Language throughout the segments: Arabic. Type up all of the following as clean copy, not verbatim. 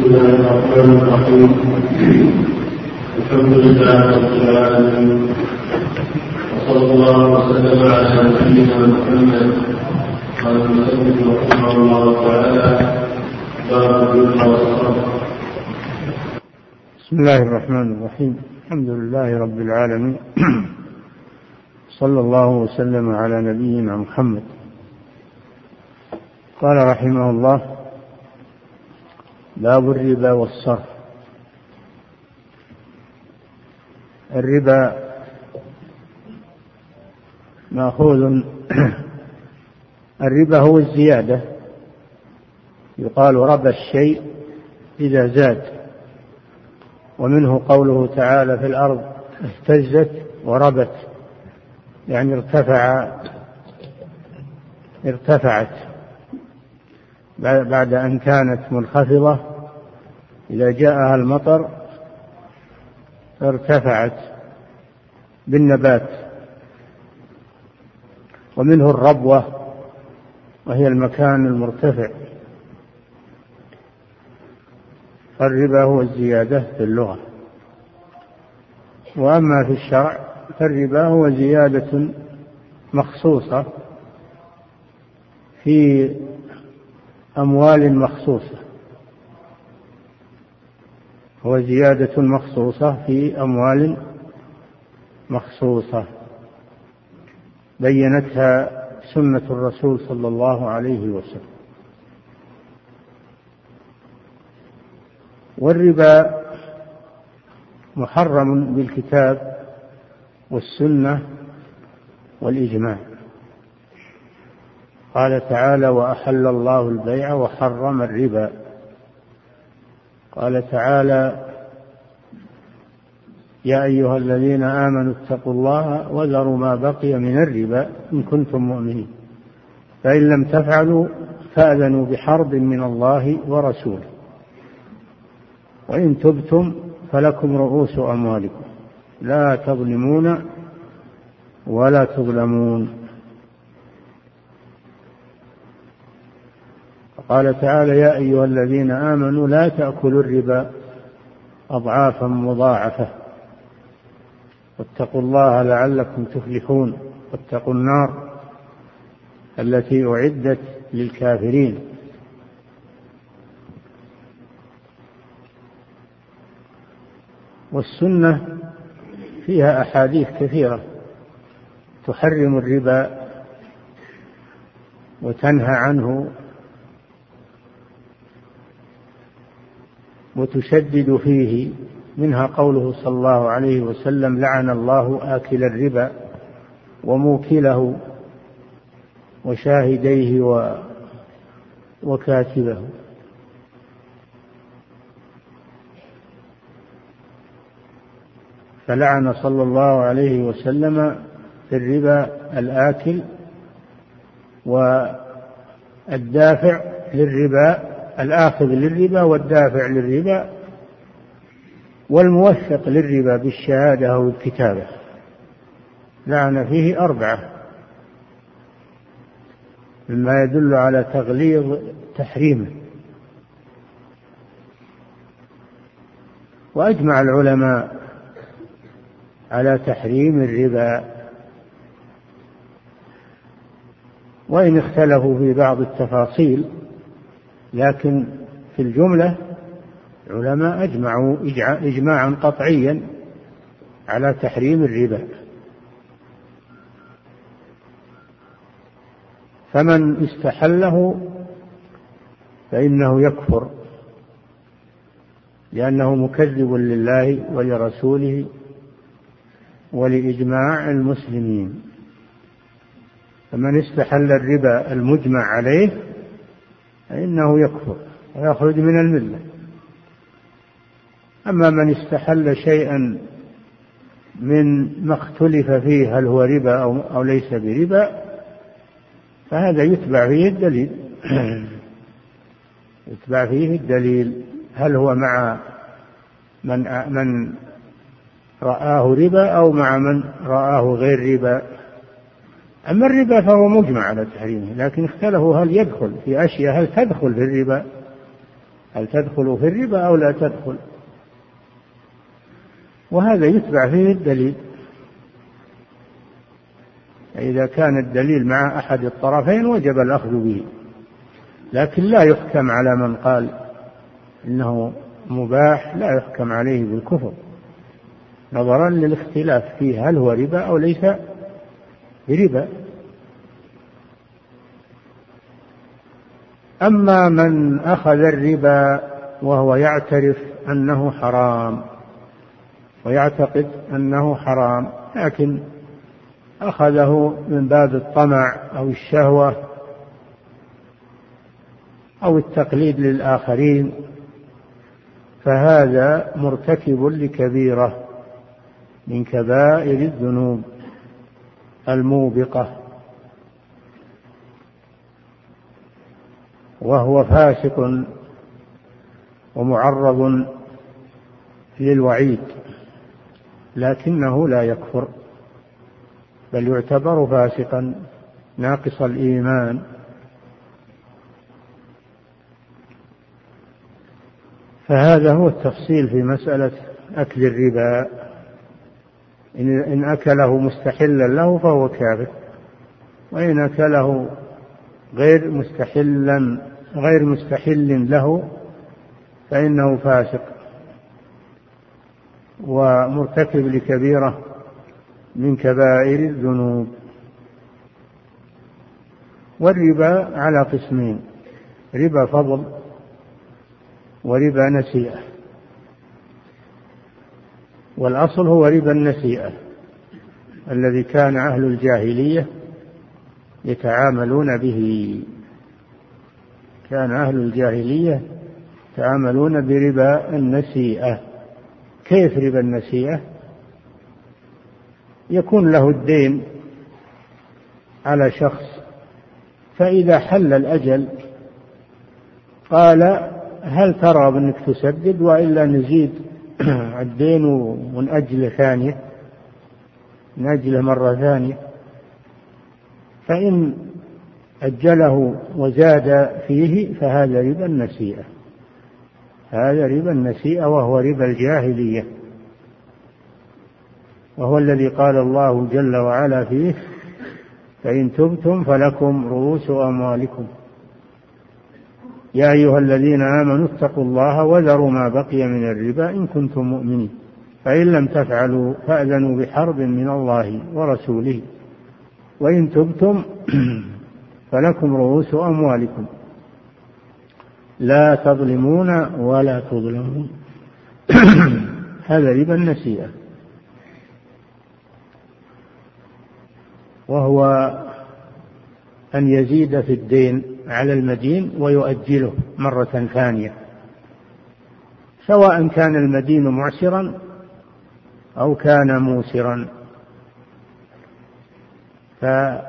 الله الرحمن الرحيم. الحمد لله رب العالمين، وصلى الله وسلم على نبينا محمد. قال المصنف رحمه الله تعالى: باب الصبر. بسم الله الرحمن الرحيم. الحمد لله رب العالمين، صلى الله وسلم على نبينا محمد. قال رحمه الله: باب الربا والصرف. الربا مأخوذ الربا هو الزيادة، يقال ربى الشيء إذا زاد، ومنه قوله تعالى: في الأرض اهتزت وربت، يعني ارتفعت بعد أن كانت منخفضة، إذا جاءها المطر ارتفعت بالنبات. ومنه الربوة، وهي المكان المرتفع. فالربا هو الزيادة في اللغة، وأما في الشرع فالربا هو زيادة مخصوصة في أموال مخصوصة، هو زيادة مخصوصة في أموال مخصوصة بينتها سنة الرسول صلى الله عليه وسلم. والربا محرم بالكتاب والسنة والإجماع. قال تعالى: وأحل الله البيع وحرم الربا. قال تعالى: يا أيها الذين آمنوا اتقوا الله وذروا ما بقي من الربا إن كنتم مؤمنين، فإن لم تفعلوا فأذنوا بحرب من الله ورسوله، وإن تبتم فلكم رؤوس أموالكم لا تظلمون ولا تظلمون. قال تعالى: يا أيها الذين آمنوا لا تأكلوا الربا أضعافا مضاعفة واتقوا الله لعلكم تفلحون، واتقوا النار التي أعدت للكافرين. والسنة فيها أحاديث كثيرة تحرم الربا وتنهى عنه وتشدد فيه، منها قوله صلى الله عليه وسلم: لعن الله آكل الربا وموكله وشاهديه وكاتبه. فلعن صلى الله عليه وسلم في الربا الآكل والدافع للربا، الآخذ للربا والدافع للربا والموثق للربا بالشهادة أو الكتابة. لعن فيه 4 مما يدل على تغليظ تحريمه. وأجمع العلماء على تحريم الربا، وإن اختلفوا في بعض التفاصيل، لكن في الجملة العلماء أجمعوا إجماعا قطعيا على تحريم الربا. فمن استحله فإنه يكفر، لأنه مكذب لله ولرسوله ولإجماع المسلمين. فمن استحل الربا المجمع عليه فإنه يكفر ويخرج من الملة. أما من استحل شيئا من ما اختلف فيه هل هو ربا أو ليس بربا، فهذا يتبع فيه الدليل يتبع فيه الدليل، هل هو مع من رآه ربا أو مع من رآه غير ربا. أما الربا فهو مجمع على تحريمه، لكن اختلفوا هل يدخل في أشياء، هل تدخل في الربا هل تدخل في الربا أو لا تدخل؟ وهذا يتبع فيه الدليل. إذا كان الدليل مع أحد الطرفين وجب الأخذ به، لكن لا يحكم على من قال إنه مباح، لا يحكم عليه بالكفر نظرا للاختلاف فيه هل هو ربا أو ليس بربا. أما من أخذ الربا وهو يعترف أنه حرام ويعتقد أنه حرام، لكن أخذه من باب الطمع أو الشهوة أو التقليد للآخرين، فهذا مرتكب لكبيرة من كبائر الذنوب الموبقة، وهو فاسق ومعرض للوعيد، لكنه لا يكفر بل يعتبر فاسقا ناقص الإيمان. فهذا هو التفصيل في مسألة أكل الربا. إن أكله مستحلا له فهو كافر، وإن أكله غير مستحل له فإنه فاسق ومرتكب لكبيرة من كبائر الذنوب. والربا على قسمين: ربا فضل وربا نسيئة. والأصل هو ربا النسيئة الذي كان أهل الجاهلية يتعاملون به. كان أهل الجاهلية يتعاملون بربا النسيئة. كيف ربا النسيئة؟ يكون له الدين على شخص، فإذا حل الأجل قال: هل ترى بأنك تسدد وإلا نزيد الدين ونأجله ثانية، نأجله مرة ثانية؟ فإن أجله وزاد فيه فهذا ربا النسيئة. هذا ربا النسيئة وهو ربا الجاهلية، وهو الذي قال الله جل وعلا فيه: فإن تبتم فلكم رؤوس أموالكم يا أيها الذين آمنوا اتقوا الله وذروا ما بقي من الربا إن كنتم مؤمنين فإن لم تفعلوا فأذنوا بحرب من الله ورسوله وإن تبتم فلكم رؤوس أموالكم لا تظلمون ولا تظلمون. هذا ربا النسيئة، وهو أن يزيد في الدين على المدين ويؤجله مرة ثانية، سواء كان المدين معسرا أو كان موسرا. فربا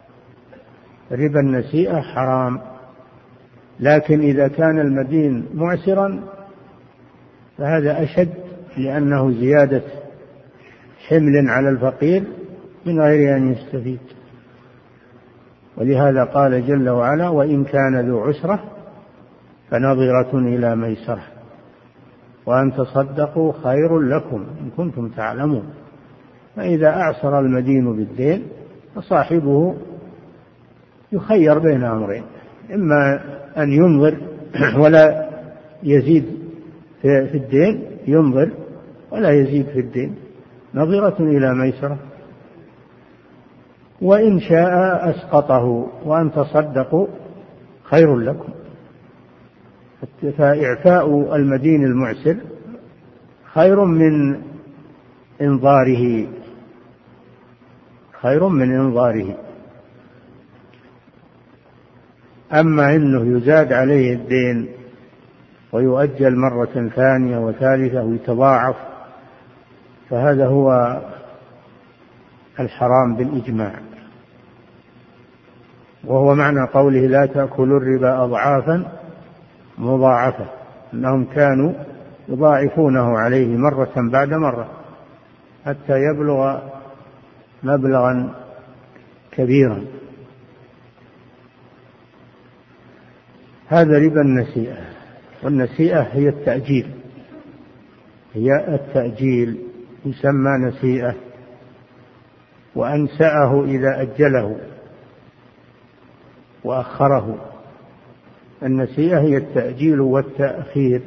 النسيئة حرام، لكن إذا كان المدين معسرا فهذا أشد، لأنه زيادة حمل على الفقير من غير أن يستفيد. ولهذا قال جل وعلا: وإن كان ذو عسرة فنظرة إلى ميسرة وأن تصدقوا خير لكم إن كنتم تعلمون. فإذا أعسر المدين بالدين فصاحبه يخير بين أمرين: إما أن ينظر ولا يزيد في الدين، ينظر ولا يزيد في الدين نظرة إلى ميسرة، وإن شاء أسقطه وأن تصدقوا خير لكم. فإعفاء المدين المعسر خير من إنظاره. أما إنه يزاد عليه الدين ويؤجل مرة ثانية وثالثة ويتضاعف فهذا هو الحرام بالإجماع، وهو معنى قوله: لا تأكلوا الربا أضعافا مضاعفة، أنهم كانوا يضاعفونه عليه مرة بعد مرة حتى يبلغ مبلغا كبيرا. هذا ربا النسيئة. والنسيئة هي التأجيل، هي التأجيل، يسمى نسيئة. وأنسأه إذا أجله وأخره. النسيئة هي التأجيل والتأخير.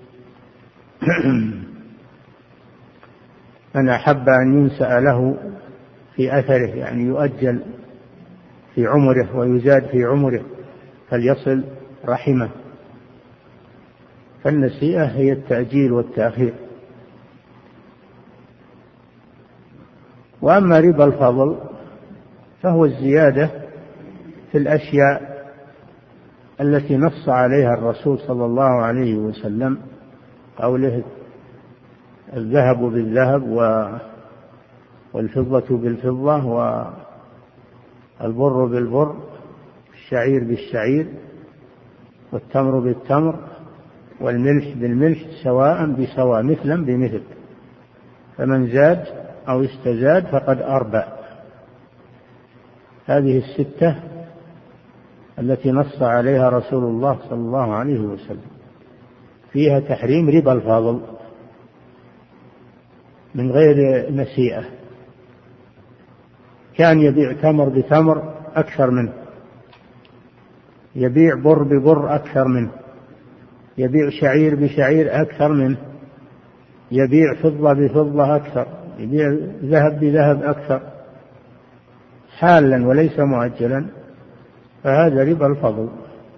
من أحب أن ينسأ له في أثره، يعني يؤجل في عمره ويزاد في عمره، فليصل رحمه. فالنسيئة هي التأجيل والتأخير. وأما ربا الفضل فهو الزيادة في الأشياء التي نص عليها الرسول صلى الله عليه وسلم، قوله الذهب بالذهب والفضة بالفضة والبر بالبر، الشعير بالشعير، والتمر بالتمر، والملح بالملح، سواء بسواء، مثلا بمثل، فمن زاد أو استزاد فقد أربى. هذه الستة التي نص عليها رسول الله صلى الله عليه وسلم فيها تحريم ربا الفضل من غير نسيئة. كان يبيع تمر بتمر أكثر منه، يبيع بر ببر أكثر منه، يبيع شعير بشعير أكثر منه، يبيع فضة بفضة أكثر، يبيع ذهب بذهب أكثر، حالا وليس مؤجلا، فهذا ربا الفضل.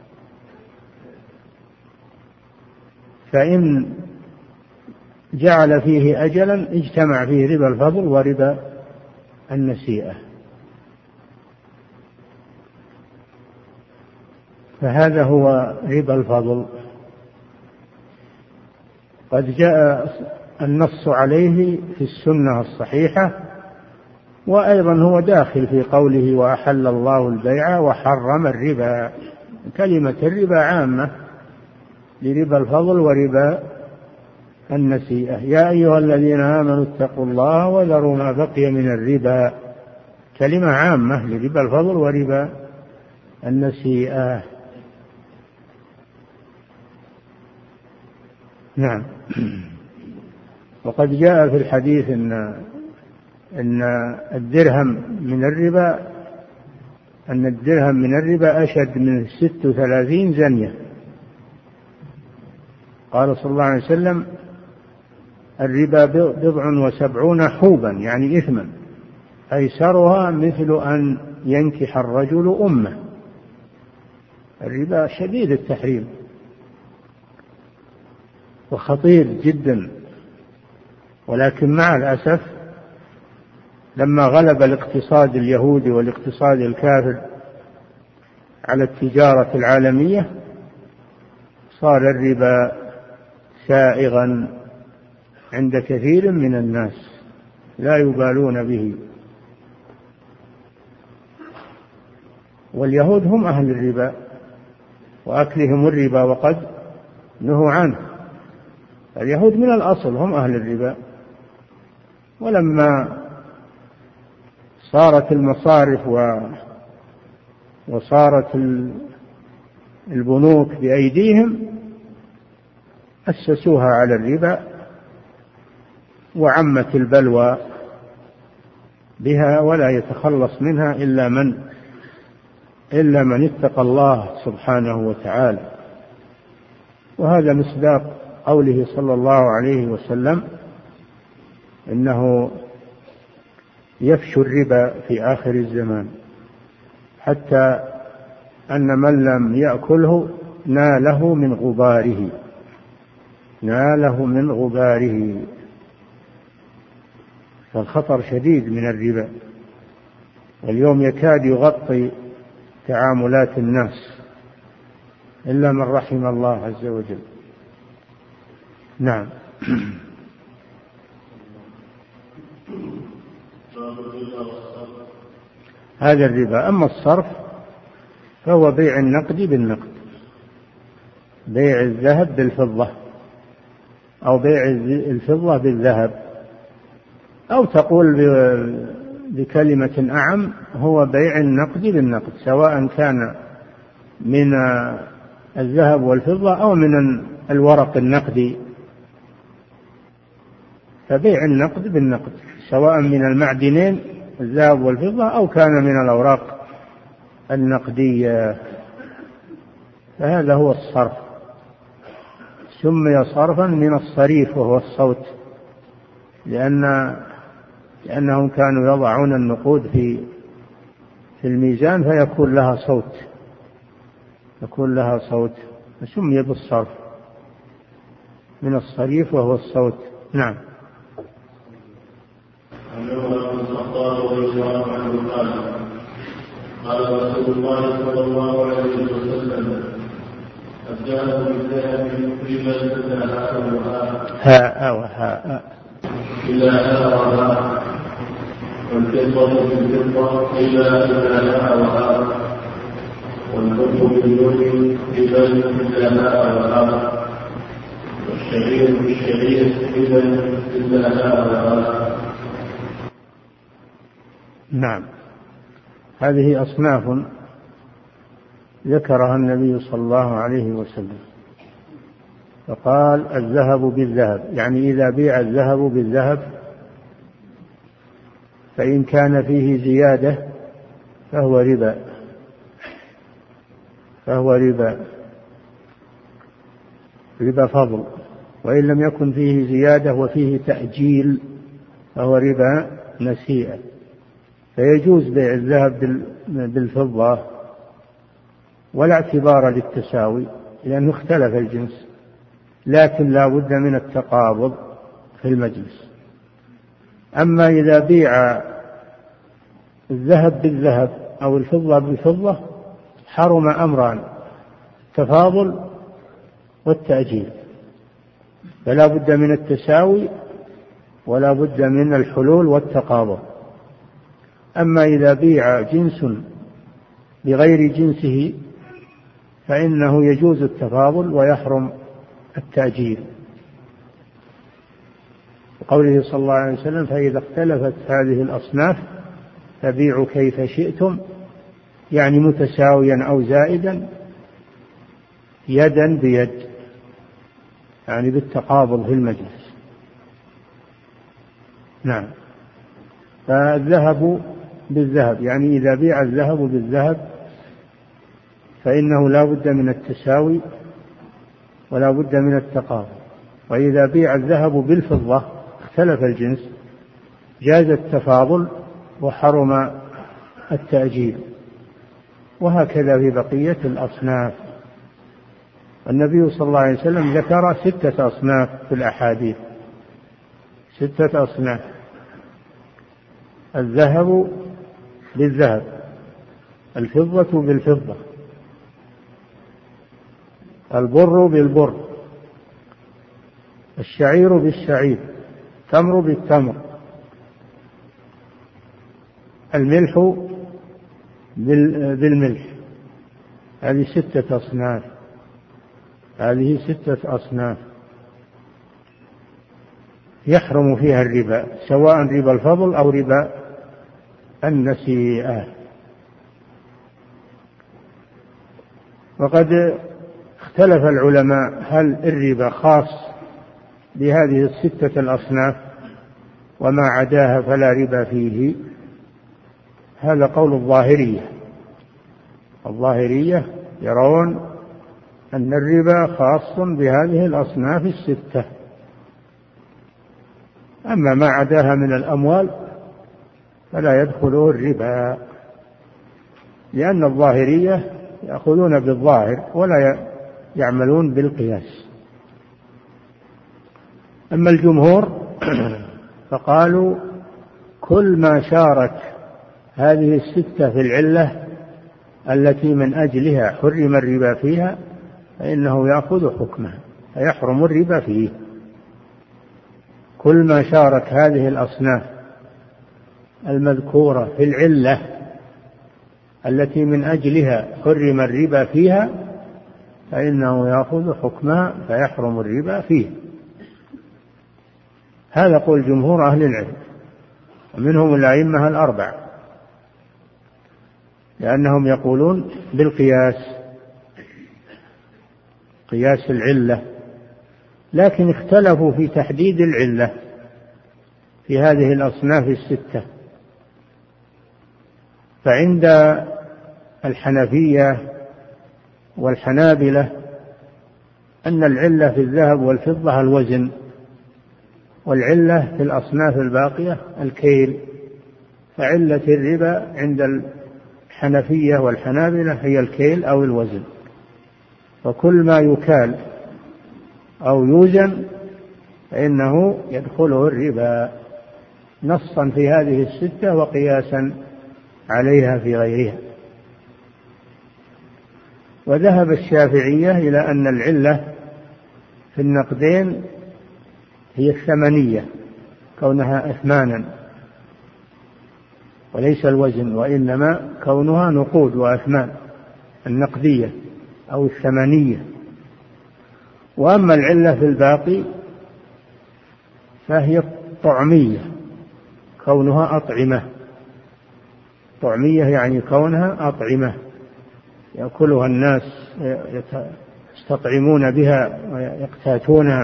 فإن جعل فيه أجلا اجتمع فيه ربا الفضل وربا النسيئة. فهذا هو ربا الفضل. قد جاء النص عليه في السنة الصحيحة، وأيضا هو داخل في قوله وأحل الله البيع وحرم الربا. كلمة الربا عامة لربا الفضل وربا النسيئة. يا أيها الذين آمنوا اتقوا الله وذروا ما بقي من الربا، كلمة عامة لربا الفضل وربا النسيئة. نعم. وقد جاء في الحديث أن الدرهم من الربا أشد من 36 زنية. قال صلى الله عليه وسلم الربا 70 حوبا، يعني إثما، أيسرها مثل أن ينكح الرجل أمه. الربا شديد التحريم وخطير جدا، ولكن مع الأسف لما غلب الاقتصاد اليهودي والاقتصاد الكافر على التجارة العالمية صار الربا سائغا عند كثير من الناس لا يبالون به. واليهود هم أهل الربا وأكلهم الربا وقد نهوا عنه. اليهود من الأصل هم أهل الربا، ولما صارت المصارف وصارت البنوك بأيديهم أسسوها على الربا، وعمت البلوى بها، ولا يتخلص منها إلا من اتقى الله سبحانه وتعالى. وهذا مصداق قوله صلى الله عليه وسلم إنه يفشو الربا في آخر الزمان حتى أن من لم يأكله ناله من غباره. فالخطر شديد من الربا، واليوم يكاد يغطي تعاملات الناس إلا من رحم الله عز وجل. نعم. هذا الربا. أما الصرف فهو بيع النقد بالنقد، بيع الذهب بالفضة، أو بيع الفضة بالذهب، أو تقول بكلمة أعم هو بيع النقد بالنقد، سواء كان من الذهب والفضة أو من الورق النقدي، فبيع النقد بالنقد سواء من المعدنين الذهب والفضة أو كان من الأوراق النقدية، فهذا هو الصرف. سمي صرفا من الصريف وهو الصوت، لأنهم كانوا يضعون النقود في الميزان فيكون لها صوت، فسمي بالصرف من الصريف وهو الصوت. نعم. عن عمر بن الخطاب رضي الله عنه قال رسول الله صلى الله عليه وسلم: الذهب بالذهب قيمة هاء وهاء إلا هاء وهاء، والفضة بالفضة إلا هاء وهاء، والحب بالنور إلا هاء وهاء، والشعير بالشعير إلا هاء وهاء. نعم. هذه أصناف ذكرها النبي صلى الله عليه وسلم، فقال الذهب بالذهب، يعني إذا بيع الذهب بالذهب فإن كان فيه زيادة فهو ربا فضل، وإن لم يكن فيه زيادة وفيه تأجيل فهو ربا نسيئة. فيجوز بيع الذهب بالفضة ولا اعتبار للتساوي لأنه اختلف الجنس، لكن لا بد من التقابض في المجلس. أما إذا بيع الذهب بالذهب أو الفضة بالفضة حرم أمران: التفاضل والتأجيل، فلا بد من التساوي ولا بد من الحلول والتقابض. أما إذا بيع جنس بغير جنسه فإنه يجوز التفاضل ويحرم التأجيل، وقوله صلى الله عليه وسلم: فإذا اختلفت هذه الأصناف فبيعوا كيف شئتم، يعني متساويا أو زائدا يدا بيد، يعني بالتقابض في المجلس. نعم. فالذهب بالذهب يعني إذا بيع الذهب بالذهب فإنه لا بد من التساوي ولا بد من التقابض. وإذا بيع الذهب بالفضة اختلف الجنس جاز التفاضل وحرم التأجيل، وهكذا في بقية الأصناف. النبي صلى الله عليه وسلم ذكر 6 أصناف في الأحاديث، 6 أصناف: الذهب بالذهب، الفضة بالفضة، البر بالبر، الشعير بالشعير، التمر بالتمر، الملح بالملح. هذه 6 أصناف، هذه 6 أصناف يحرم فيها الربا، سواء ربا الفضل أو ربا النسيئة. وقد اختلف العلماء هل الربا خاص بهذه 6 الأصناف وما عداها فلا ربا فيه؟ هذا قول الظاهرية. الظاهرية يرون أن الربا خاص بهذه الأصناف 6، أما ما عداها من الأموال فلا يدخله الربا، لأن الظاهرية يأخذون بالظاهر ولا يعملون بالقياس. أما الجمهور فقالوا كل ما شارك هذه 6 في العلة التي من أجلها حرم الربا فيها فإنه يأخذ حكمها فيحرم الربا فيه. كل ما شارك هذه الأصناف المذكورة في العلة التي من أجلها حرم الربا فيها فإنه يأخذ حكمها فيحرم الربا فيه. هذا قول جمهور أهل العلم، ومنهم الأئمة الأربعة، لأنهم يقولون بالقياس، قياس العلة لكن اختلفوا في تحديد العلة في هذه الأصناف الستة. فعند الحنفية والحنابلة أن العلة في الذهب والفضة الوزن، والعلة في الأصناف الباقية الكيل. فعلة الربا عند الحنفية والحنابلة هي الكيل أو الوزن، وكل ما يكال أو يوزن فإنه يدخله الربا، نصا في هذه الستة وقياسا عليها في غيرها. وذهب الشافعية إلى أن العلة في النقدين هي الثمنية، كونها أثمانا وليس الوزن، وإنما كونها نقود وأثمان، النقدية أو الثمنية. وأما العلة في الباقي فهي الطعمية، كونها أطعمة. طعمية يعني كونها أطعمة يأكلها الناس، يستطعمون بها ويقتاتونها.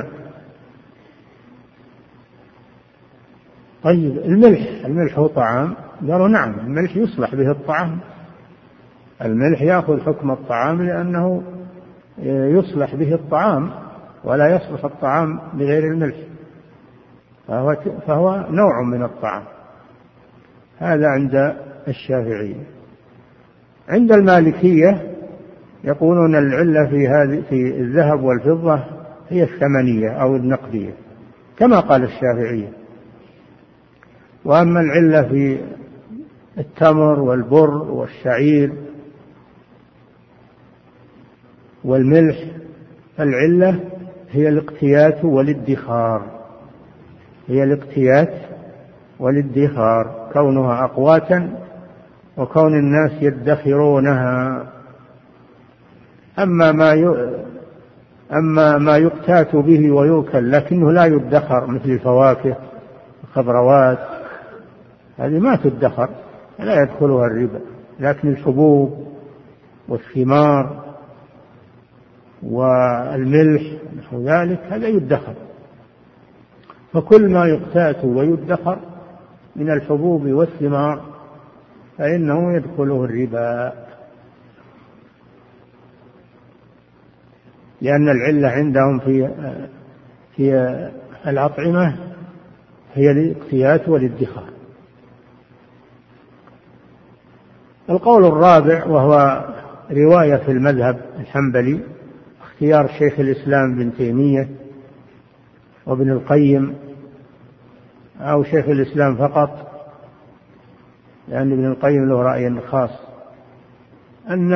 طيب الملح هو طعام؟ قالوا نعم، الملح يصلح به الطعام، الملح يأخذ حكم الطعام لأنه يصلح به الطعام، ولا يصلح الطعام بغير الملح، فهو نوع من الطعام. هذا عند الشافعية. عند المالكية يقولون العلة في الذهب والفضة هي الثمنية أو النقدية كما قال الشافعية. وأما العلة في التمر والبر والشعير والملح فالعلة هي الاقتيات والادخار، هي الاقتيات والادخار، كونها أقواتا وكون الناس يدخرونها. أما ما يقتات به ويؤكل لكنه لا يدخر مثل الفواكه الخضروات، هذه ما تدخر لا يدخلها الربا. لكن الحبوب والثمار والملح نحو ذلك هذا يدخر. فكل ما يقتات ويدخر من الحبوب والثمار فإنه يدخله الربا، لأن العلة عندهم في الأطعمة هي الاقتيات والادخار. القول الرابع وهو رواية في المذهب الحنبلي، اختيار شيخ الإسلام ابن تيمية وابن القيم، أو شيخ الإسلام فقط، لأن ابن القيم له رأي خاص، أن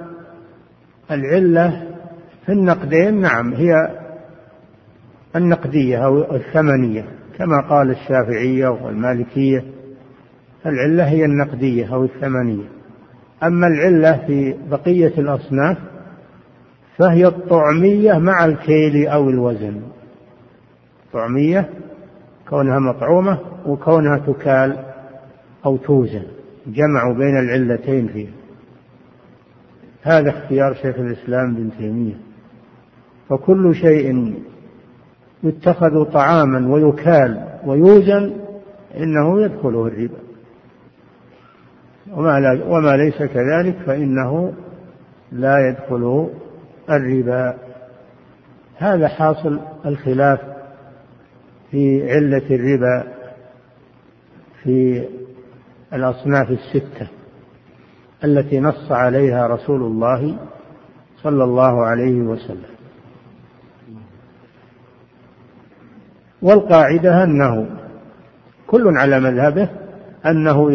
العلة في النقدين نعم هي النقدية أو الثمنية كما قال الشافعية والمالكية، العلة هي النقدية أو الثمنية. أما العلة في بقية الأصناف فهي الطعمية مع الكيل أو الوزن، طعمية كونها مطعومة وكونها تكال أو توزن، جمعوا بين العلتين فيها. هذا اختيار شيخ الإسلام ابن تيمية. فكل شيء يتخذ طعاما ويكال ويوزن إنه يدخله الربا، وما ليس كذلك فإنه لا يدخله الربا. هذا حاصل الخلاف في علة الربا في الأصناف الستة التي نص عليها رسول الله صلى الله عليه وسلم. والقاعدة أنه كل على مذهبه أنه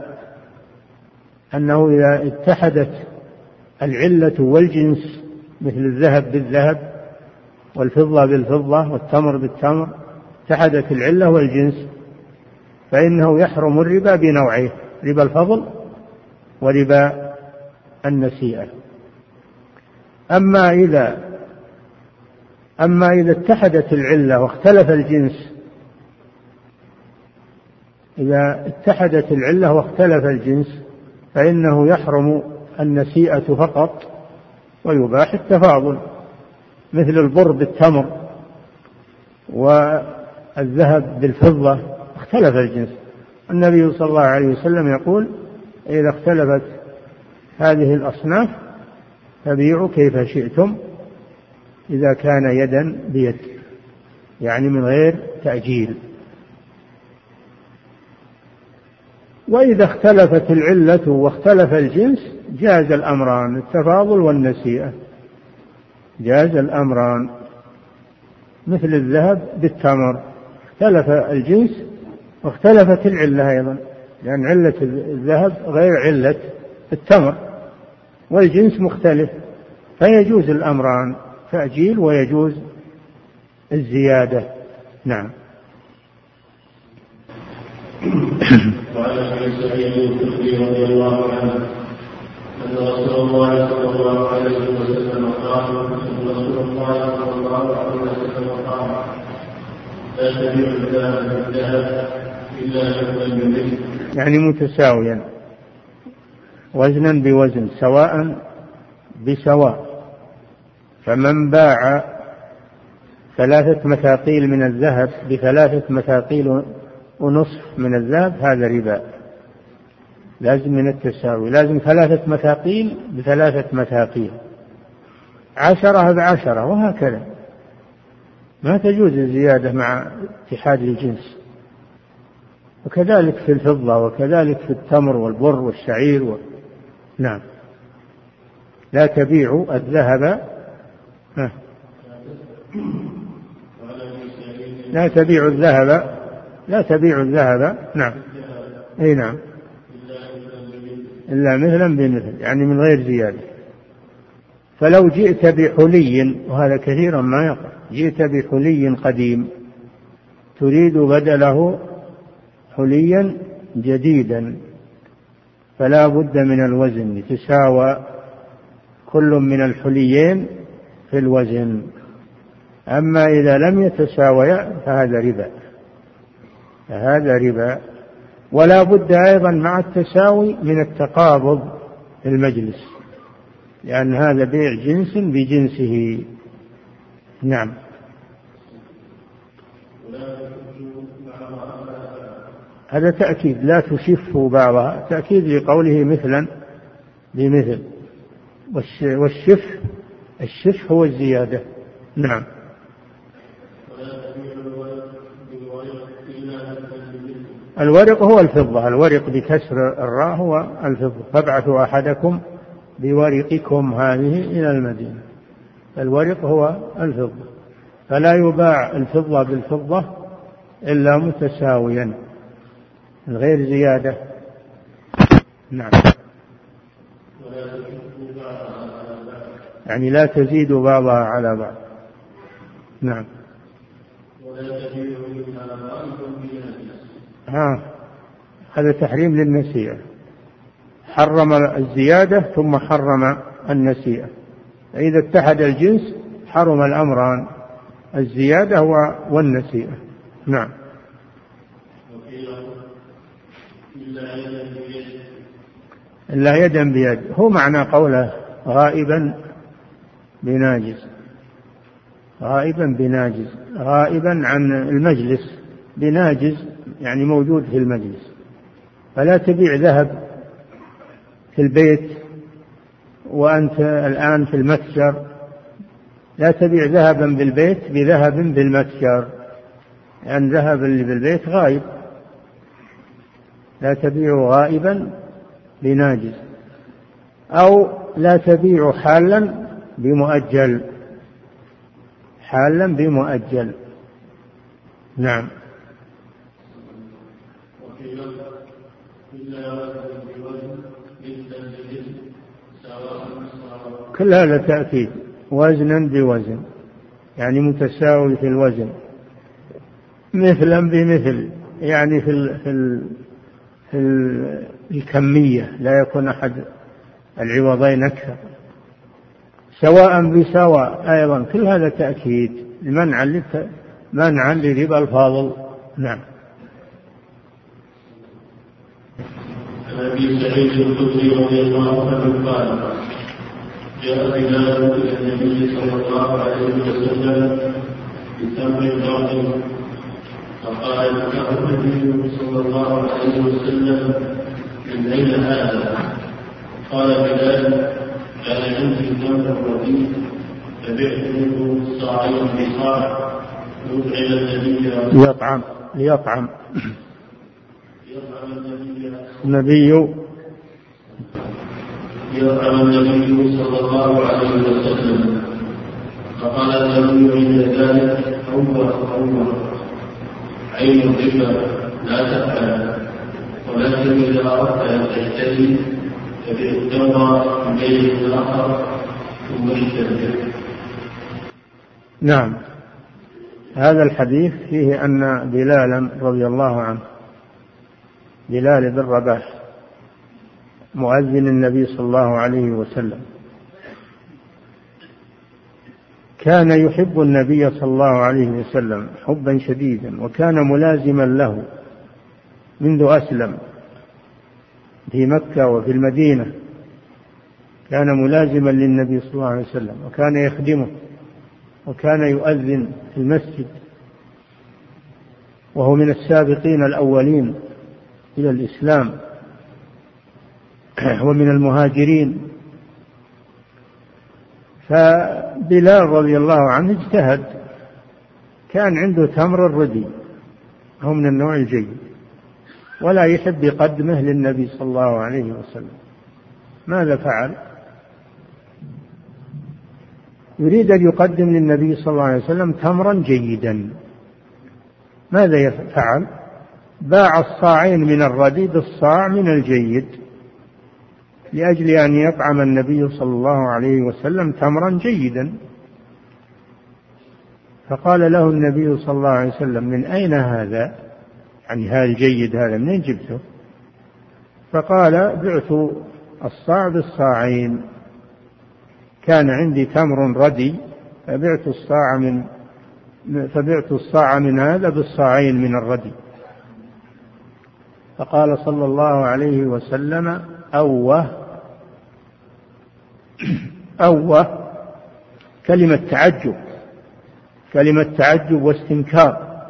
إذا اتحدت العلة والجنس مثل الذهب بالذهب والفضة بالفضة والتمر بالتمر، اتحدت العلة والجنس فإنه يحرم الربا بنوعيه، ربا الفضل وربا النسيئة. أما إذا اتحدت العلة واختلف الجنس، إذا اتحدت العلة واختلف الجنس فإنه يحرم النسيئة فقط ويباح التفاضل، مثل البر بالتمر والذهب بالفضة اختلف الجنس. النبي صلى الله عليه وسلم يقول إذا اختلفت هذه الأصناف فبيعوا كيف شئتم إذا كان يدا بيد، يعني من غير تأجيل. وإذا اختلفت العلة واختلف الجنس جاز الأمران، التفاضل والنسيئة، جاز الأمران، مثل الذهب بالتمر، اختلف الجنس واختلفت العلة أيضا، لأن علة الذهب غير علة التمر والجنس مختلف، فيجوز الأمران، تأجيل ويجوز الزيادة. نعم. وعن ابي سعيد الخدري رضي الله عنه ان رسول الله صلى الله عليه وسلم قال لا تبيع الذهب بالذهب الا مثلا بمثل، يعني متساويا، وزنا بوزن، سواء بسواء. فمن باع 3 مثاقيل من الذهب ب3 مثاقيل ونصف من الذهب هذا ربا، لازم من التساوي، لازم 3 مثاقيل ب3 مثاقيل، 10 ب10، وهكذا، ما تجوز الزيادة مع اتحاد الجنس. وكذلك في الفضة، وكذلك في التمر والبر والشعير نعم. لا تبيع الذهب لا تبيع الذهب نعم، أي نعم، إلا مثلا بمثل، يعني من غير زيادة. فلو جئت بحلي، وهذا كثيرا ما يقع، جئت بحلي قديم تريد بدله حليا جديدا، فلا بد من الوزن، يتساوى كل من الحليين في الوزن. أما إذا لم يتساويا فهذا ربا. ولا بد أيضا مع التساوي من التقابض في المجلس، لأن هذا بيع جنس بجنسه. نعم. هذا تأكيد، لا تشفوا بعضها، تأكيد لقوله مثلا بمثل. والشف هو الزيادة. نعم. الورق هو الفضة، الورق بكسر الراء هو الفضة، فابعثوا أحدكم بورقكم هذه إلى المدينة. الورق هو الفضة، فلا يباع الفضة بالفضة إلا متساويا من غير زيادة. نعم. يعني لا تزيد بعضها على بعض. نعم. هذا تحريم للنسيئة، حرم الزيادة ثم حرم النسيئة. إذا اتحد الجنس حرم الأمران، الزيادة والنسيئة. نعم. إلا يدا بيد، هو معنى قوله غائبا بناجز، غائبا بناجز، غائبا عن المجلس، بناجز يعني موجود في المجلس. فلا تبيع ذهب في البيت وأنت الآن في المتجر، لا تبيع ذهبا بالبيت بذهب بالمتجر، لأن ذهب اللي بالبيت غائب. لا تبيع غائبا بناجز. أو لا تبيع حالا بمؤجل، حالا بمؤجل. نعم. كل هذا تأكيد، وزنا بوزن، يعني متساوي في الوزن، مثلا بمثل، يعني في الكمية، لا يكون أحد العوضين أكثر، سواء بسواء أيضا. كل هذا تأكيد منعا لربا الفاضل. نعم. أبي سعيد الخدري رضي الله عنه قال جاء بلال إلى النبي صلى الله عليه وسلم بتمر ضرب. فقال له النبي صلى الله عليه وسلم: من أين هذا؟ قال بلال: كان عندي تمر رديء فبعت منه صاعين بصاع يطعم النبي ليطعم النبي صلى الله عليه وسلم. فقال النبي عند ذلك: عمر عين الربا لا تفعل، ولكن إذا أردت أن تشتري فبيع التمر من بيع الآخر ثم اشتري. نعم. هذا الحديث فيه أن بلالا رضي الله عنه، بلال بن رباح مؤذن النبي صلى الله عليه وسلم، كان يحب النبي صلى الله عليه وسلم حبا شديدا، وكان ملازما له منذ أسلم في مكة وفي المدينة، كان ملازما للنبي صلى الله عليه وسلم، وكان يخدمه، وكان يؤذن في المسجد، وهو من السابقين الأولين إلى الإسلام ومن المهاجرين. فبلال رضي الله عنه اجتهد، كان عنده تمر الردي، هو من النوع الجيد، ولا يحب يقدمه للنبي صلى الله عليه وسلم. ماذا فعل؟ يريد أن يقدم للنبي صلى الله عليه وسلم تمرا جيدا. ماذا فعل؟ باع الصاعين من الردي بالصاع من الجيد، لأجل أن يطعم النبي صلى الله عليه وسلم تمرا جيدا. فقال له النبي صلى الله عليه وسلم: من أين هذا؟ يعني هذا الجيد هذا منين جبته؟ فقال: بعت الصاع بالصاعين، كان عندي تمر ردي فبعت الصاع من هذا بالصاعين من الردي. فقال صلى الله عليه وسلم: أوه كلمة تعجب واستنكار.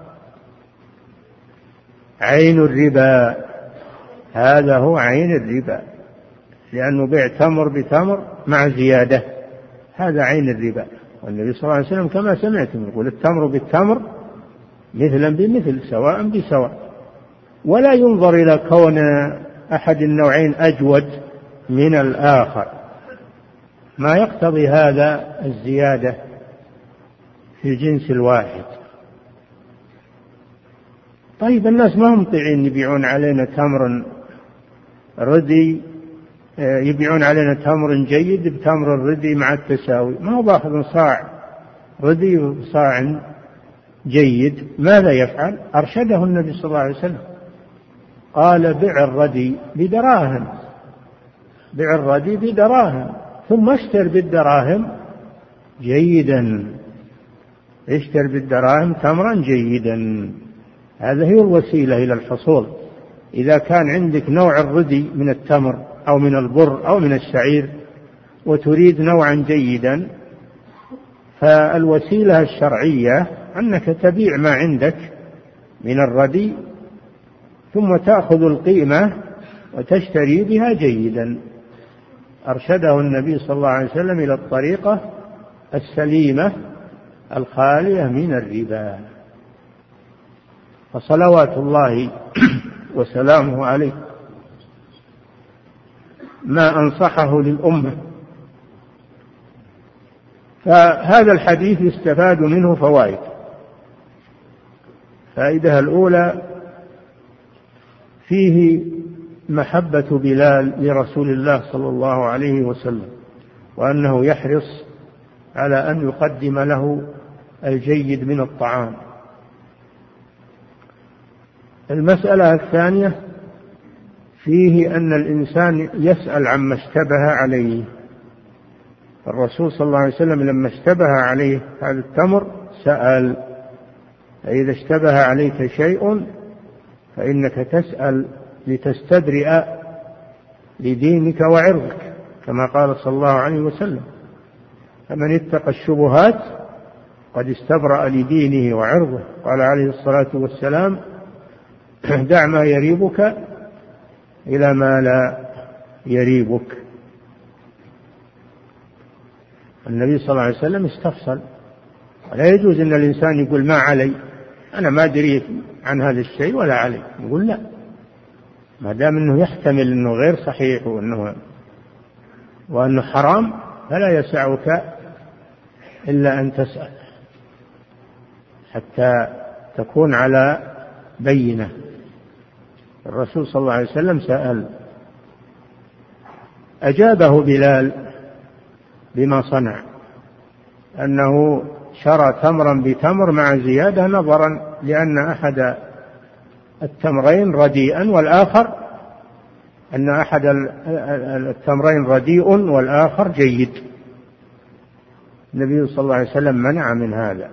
عين الربا، هذا هو عين الربا، لأنه بيع تمر بتمر مع زيادة، هذا عين الربا. والنبي صلى الله عليه وسلم كما سمعتم يقول: التمر بالتمر مثلا بمثل سواء بسواء. ولا ينظر إلى كون أحد النوعين أجود من الآخر، ما يقتضي هذا الزيادة في الجنس الواحد. طيب الناس ما هم طيعين يبيعون علينا تمر ردي، يبيعون علينا تمر جيد بتمر الردي مع التساوي، ما هو باخذ صاع ردي وصاع جيد. ماذا يفعل؟ أرشده النبي صلى الله عليه وسلم، قال: بع الردي بدراهم ثم اشتر بالدراهم جيدا، اشتر بالدراهم تمرا جيدا. هذه هي الوسيلة إلى الحصول. إذا كان عندك نوع الردي من التمر أو من البر أو من الشعير وتريد نوعا جيدا، فالوسيلة الشرعية أنك تبيع ما عندك من الردي ثم تأخذ القيمة وتشتري بها جيدا. أرشده النبي صلى الله عليه وسلم إلى الطريقة السليمة الخالية من الربا. فصلوات الله وسلامه عليه ما أنصحه للأمة. فهذا الحديث يستفاد منه فوائد. فائدة الأولى: فيه محبة بلال لرسول الله صلى الله عليه وسلم، وأنه يحرص على أن يقدم له الجيد من الطعام. المسألة الثانية: فيه أن الإنسان يسأل عما اشتبه عليه. الرسول صلى الله عليه وسلم لما اشتبه عليه هذا التمر سأل. فإذا اشتبه عليك شيء فإنك تسأل لتستبرئ لدينك وعرضك، كما قال صلى الله عليه وسلم: فمن اتقى الشبهات قد استبرأ لدينه وعرضه. قال عليه الصلاة والسلام: دع ما يريبك إلى ما لا يريبك. النبي صلى الله عليه وسلم استفصل. لا يجوز أن الإنسان يقول ما علي، أنا ما أدري عن هذا الشيء ولا علي. يقول لا، ما دام أنه يحتمل أنه غير صحيح وأنه حرام فلا يسعك إلا أن تسأل حتى تكون على بينة. الرسول صلى الله عليه وسلم سأل، أجابه بلال بما صنع، أنه شرى تمرا بتمر مع زيادة نظرا لأن أحد التمرين رديئا والآخر، أن أحد التمرين رديء والآخر جيد. النبي صلى الله عليه وسلم منع من هذا،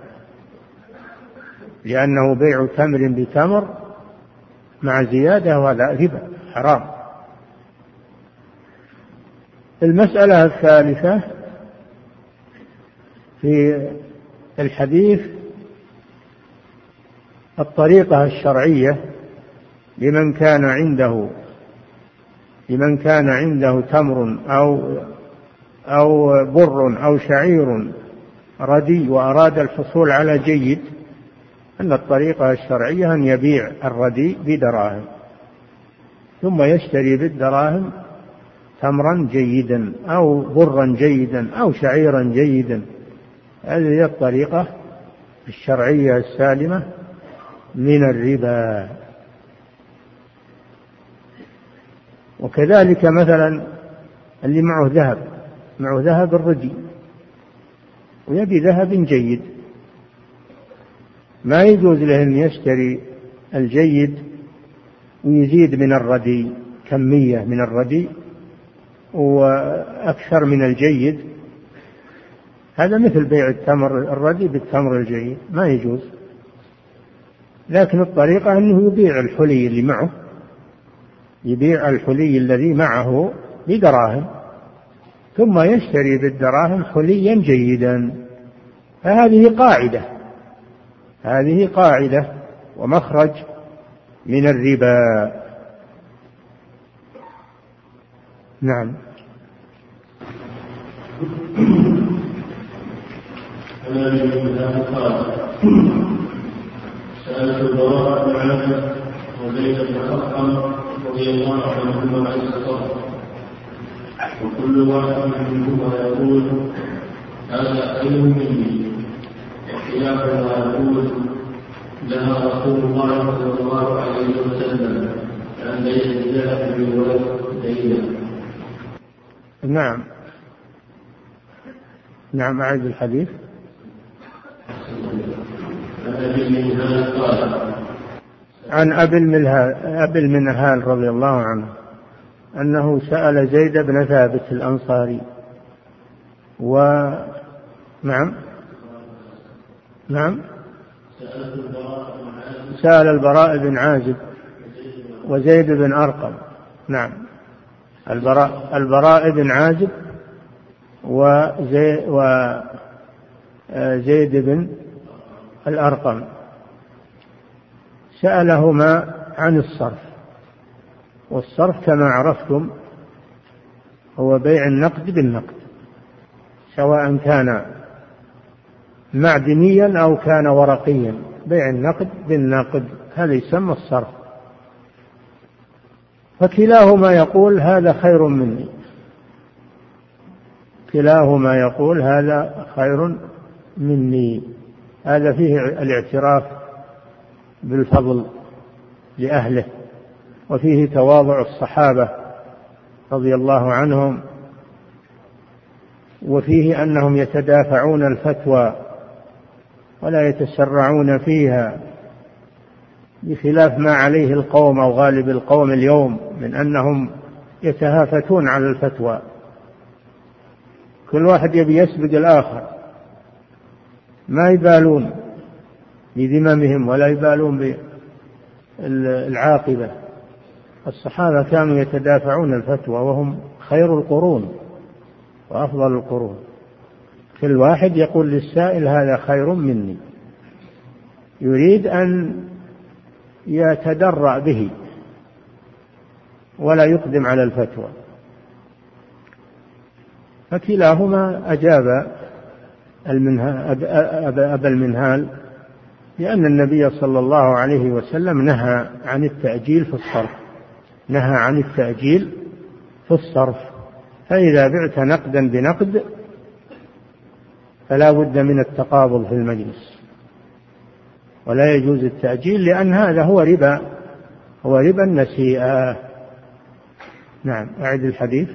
لأنه بيع تمر بتمر مع زيادة وهذا ربا حرام. المسألة الثالثة في الحديث الطريقة الشرعية لمن كان عنده تمر أو بر أو شعير ردي وأراد الحصول على جيد، أن الطريقة الشرعية أن يبيع الردي بدراهم ثم يشتري بالدراهم تمرا جيدا أو برا جيدا أو شعيرا جيدا. هذه هي الطريقة الشرعية السالمة من الربا. وكذلك مثلا اللي معه ذهب الردي ويبي ذهب جيد، ما يجوز له أن يشتري الجيد ويزيد من الردي كمية من الردي وأكثر من الجيد. هذا مثل بيع التمر الردي بالتمر الجيد، ما يجوز. لكن الطريقة أنه يبيع الحلي اللي معه، يبيع الحلي الذي معه بدراهم ثم يشتري بالدراهم حليا جيدا. هذه قاعدة ومخرج من الربا. نعم. سألت البراء بن عازب وزيد بن أرقم رضي الله عنهما عن الصبر، وكل واحد منهما يقول هذا خير مني، وخلافهما يقول لها رسول الله صلى الله عليه وسلم أن ليس الذهب بالولد دينا. نعم أعد الحديث. عن أبي المنهال رضي الله عنه أنه سأل زيد بن ثابت الأنصاري سأل البراء بن عازب وزيد بن أرقم. نعم، البراء بن عازب وزيد بن الأرقم سألهما عن الصرف. والصرف كما عرفتم هو بيع النقد بالنقد، سواء كان معدنيا أو كان ورقيا. بيع النقد بالنقد هذا يسمى الصرف. فكلاهما يقول هذا خير مني، كلاهما يقول هذا خير مني. هذا فيه الاعتراف بالفضل لأهله، وفيه تواضع الصحابة رضي الله عنهم، وفيه أنهم يتدافعون الفتوى ولا يتسرعون فيها، بخلاف ما عليه القوم أو غالب القوم اليوم من أنهم يتهافتون على الفتوى، كل واحد يبي يسبق الآخر، ما يبالون بذممهم ولا يبالون بالعاقبة. الصحابة كانوا يتدافعون الفتوى وهم خير القرون وأفضل القرون. كل واحد يقول للسائل هذا خير مني، يريد أن يتدرع به ولا يقدم على الفتوى. فكلاهما أجاب أبا المنهال لأن النبي صلى الله عليه وسلم نهى عن التأجيل في الصرف، فإذا بعت نقدا بنقد فلا بد من التقابض في المجلس، ولا يجوز التأجيل لأن هذا هو ربا النسيئة. نعم، أعد الحديث.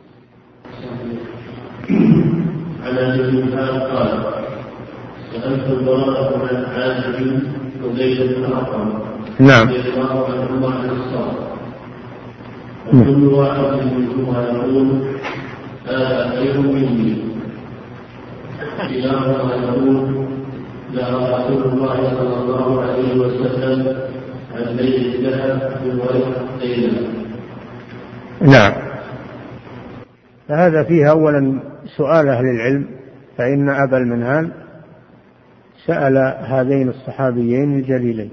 عن ابي قال سألت البراء بن عازب وزيد بن أرقم نعم رضي الله عنهما عن الصلاة، وكل واحد منهما يقول هذا خير مني، كلاهما يقول لا رسول الله صلى الله عليه وسلم عن بيع الذهب بالورق ليلا. نعم، فهذا فيه أولا سؤال أهل العلم، فإن أبا المنهال سأل هذين الصحابيين الجليلين،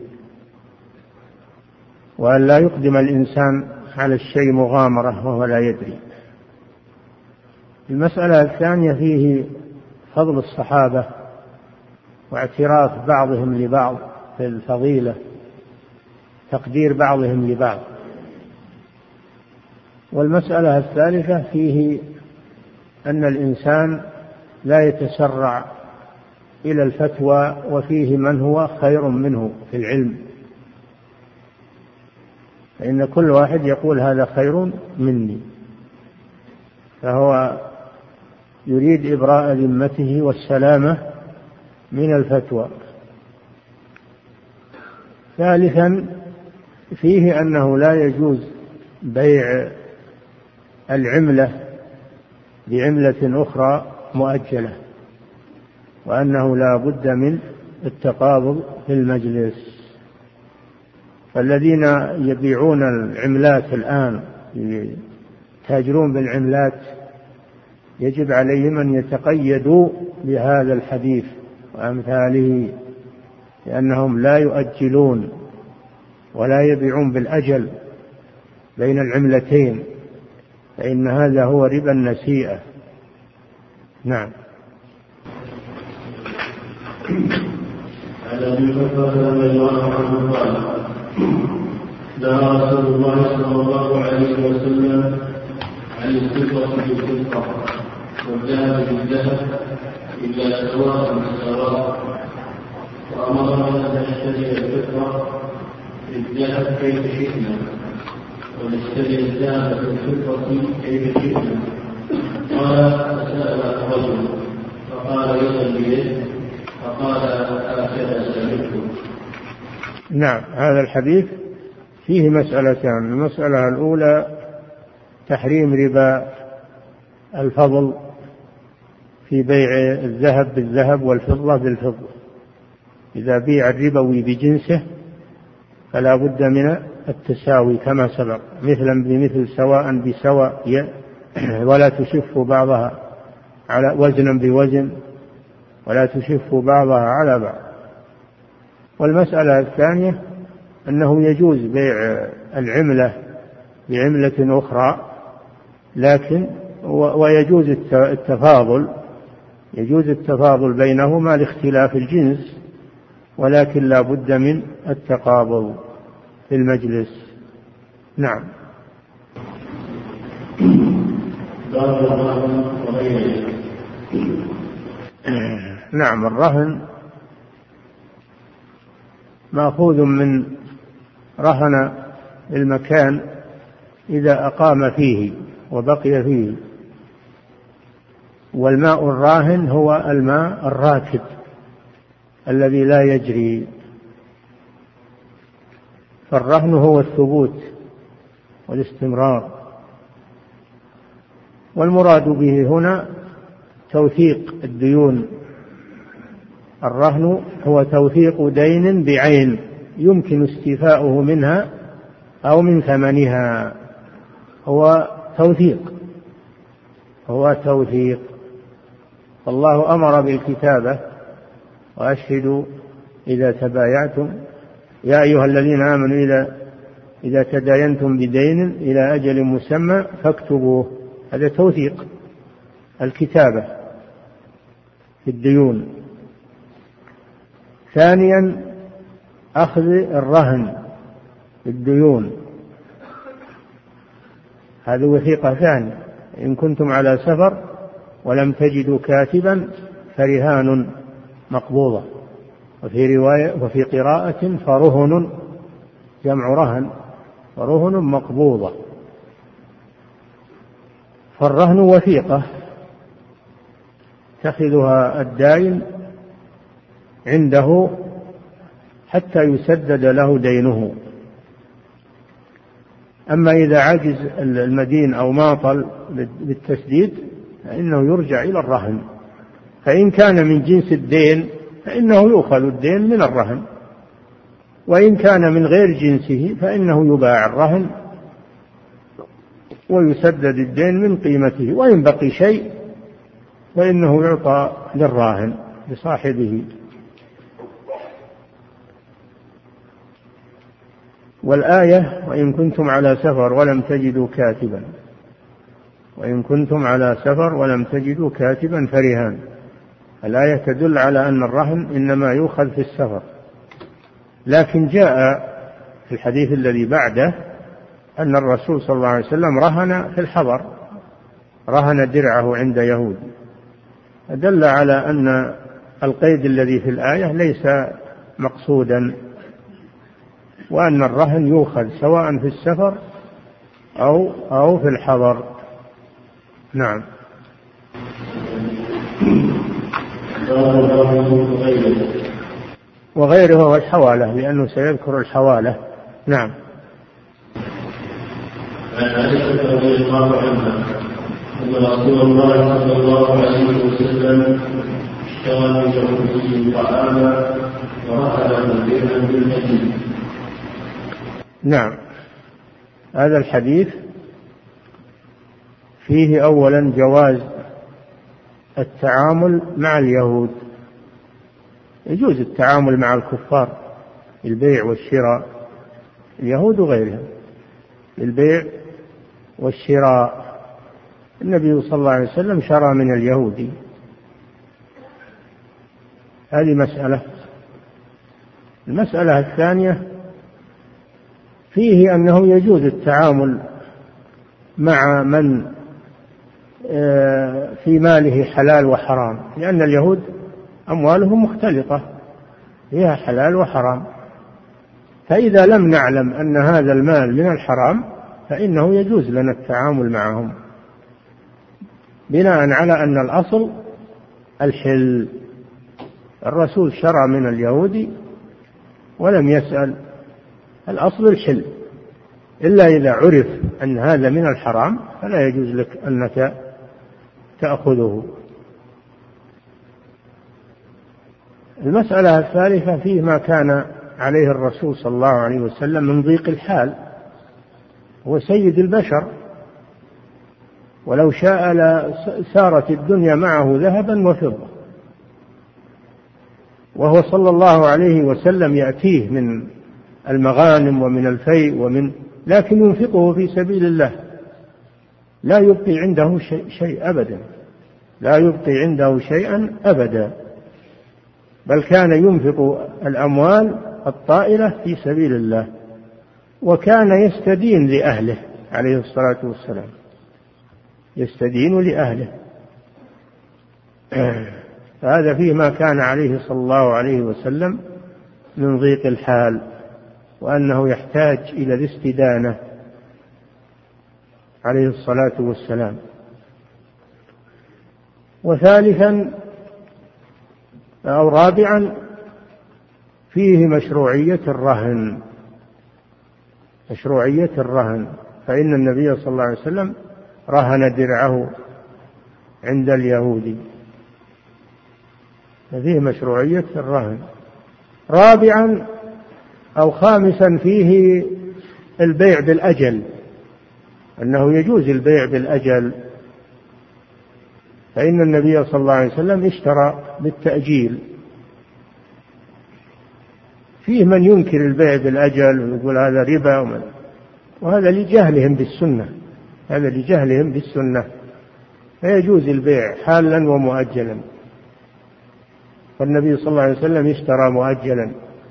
وأن لا يقدم الإنسان على الشيء مغامرة وهو لا يدري. المسألة الثانية فيه فضل الصحابة واعتراف بعضهم لبعض في الفضيلة، تقدير بعضهم لبعض. والمسألة الثالثة فيه أن الإنسان لا يتسرع إلى الفتوى، وفيه من هو خير منه في العلم، فإن كل واحد يقول هذا خير مني، فهو يريد إبراء ذمته والسلامة من الفتوى. ثالثا فيه أنه لا يجوز بيع العملة بعملة أخرى مؤجلة، وأنه لا بد من التقابض في المجلس. فالذين يبيعون العملات الآن يتاجرون بالعملات يجب عليهم أن يتقيدوا بهذا الحديث وأمثاله، لأنهم لا يؤجلون ولا يبيعون بالأجل بين العملتين، فإن هذا هو ربا النسيئة. نعم. عن ابي بكر رضي الله عنه قال نهى رسول الله صلى الله عليه وسلم عن الفضة بالفضة والذهب بالذهب إلا سواء بالسواء، وأمرنا أن نشتري الفضة بالذهب كيف شئنا ونشتري الذهب بالفضة كيف شئنا. قال فسأل رجل فقال يدا بيد، فقال هكذا سمعت. نعم، هذا الحديث فيه مسألتان. المسألة الأولى تحريم ربا الفضل في بيع الذهب بالذهب والفضة بالفضة. إذا بيع الربوي بجنسه فلا بد من التساوي كما سبق، مثلا بمثل سواء بسواء، ولا تشف بعضها على وزنا بوزن، ولا تشف بعضها على بعض. والمسألة الثانية أنه يجوز بيع العملة بعملة أخرى، لكن ويجوز التفاضل، يجوز التفاضل بينهما لاختلاف الجنس، ولكن لا بد من التقابض في المجلس. نعم. نعم، الرهن مأخوذ من رهن المكان إذا أقام فيه وبقي فيه، والماء الراهن هو الماء الراكد الذي لا يجري. فالرهن هو الثبوت والاستمرار، والمراد به هنا توثيق الديون. الرهن هو توثيق دين بعين يمكن استيفاؤه منها أو من ثمنها، هو توثيق. فالله أمر بالكتابة وأشهدوا إذا تبايعتم يا أيها الذين آمنوا إذا تداينتم بدين إلى أجل مسمى فاكتبوه. هذا توثيق الكتابة في الديون. ثانيا أخذ الرهن في الديون، هذه وثيقة ثانية. إن كنتم على سفر ولم تجدوا كاتبا فرهان مقبوضة، وفي رواية وفي قراءة فرهن، جمع رهن، فرهن مقبوضة. فالرهن وثيقة تأخذها الدائن عنده حتى يسدد له دينه. أما إذا عجز المدين أو ماطل بالتسديد فإنه يرجع إلى الرهن، فإن كان من جنس الدين فإنه يؤخذ الدين من الرهن، وإن كان من غير جنسه فإنه يباع الرهن ويسدد الدين من قيمته، وإن بقي شيء فإنه يعطى للراهن لصاحبه. والآية وإن كنتم على سفر ولم تجدوا كاتبا، وإن كنتم على سفر ولم تجدوا كاتبا فرهان. الآية تدل على أن الرهن إنما يؤخذ في السفر، لكن جاء في الحديث الذي بعده أن الرسول صلى الله عليه وسلم رهن في الحضر، رهن درعه عند يهود، دل على أن القيد الذي في الآية ليس مقصودا، وأن الرهن يؤخذ سواء في السفر أو في الحضر. نعم. وغيره هو الحوالة، لأنه سيذكر الحوالة. نعم. عن عائشة رضي الله عنها أن رسول الله صلى الله عليه وسلم اشترى من يهودي طعاما ورهن مبيعا بالمدينة. نعم. هذا الحديث فيه أولا جواز التعامل مع اليهود، يجوز التعامل مع الكفار البيع والشراء، اليهود وغيرهم البيع والشراء. النبي صلى الله عليه وسلم شرى من اليهودي، هذه مسألة. المسألة الثانية فيه أنه يجوز التعامل مع من في ماله حلال وحرام، لأن اليهود أموالهم مختلطة فيها حلال وحرام، فإذا لم نعلم أن هذا المال من الحرام فإنه يجوز لنا التعامل معهم، بناء على أن الأصل الحل. الرسول شرى من اليهودي ولم يسأل، الأصل الحل، إلا إذا عرف أن هذا من الحرام فلا يجوز لك أنك تأخذه. المسألة الثالثة فيه ما كان عليه الرسول صلى الله عليه وسلم من ضيق الحال، هو سيد البشر، ولو شاء لسارت الدنيا معه ذهبا وفضة، وهو صلى الله عليه وسلم يأتيه من المغانم ومن الفيء لكن ينفقه في سبيل الله، لا يبقي عنده شيء أبدا، لا يبقي عنده شيئا أبدا، بل كان ينفق الأموال الطائلة في سبيل الله، وكان يستدين لأهله عليه الصلاة والسلام، يستدين لأهله. فهذا فيه ما كان عليه صلى الله عليه وسلم من ضيق الحال، وأنه يحتاج إلى الاستدانة عليه الصلاة والسلام. وثالثا أو رابعا فيه مشروعية الرهن، مشروعية الرهن، فإن النبي صلى الله عليه وسلم رهن درعه عند اليهودي، ففيه مشروعية الرهن. رابعا أو خامسا فيه البيع بالأجل، أنه يجوز البيع بالأجل، فإن النبي صلى الله عليه وسلم اشترى بالتأجيل. فيه من ينكر البيع بالأجل ويقول هذا ربا، وهذا لجهلهم بالسنة، هذا لجهلهم بالسنة. فيجوز البيع حالا ومؤجلا، فالنبي صلى الله عليه وسلم اشترى مؤجلا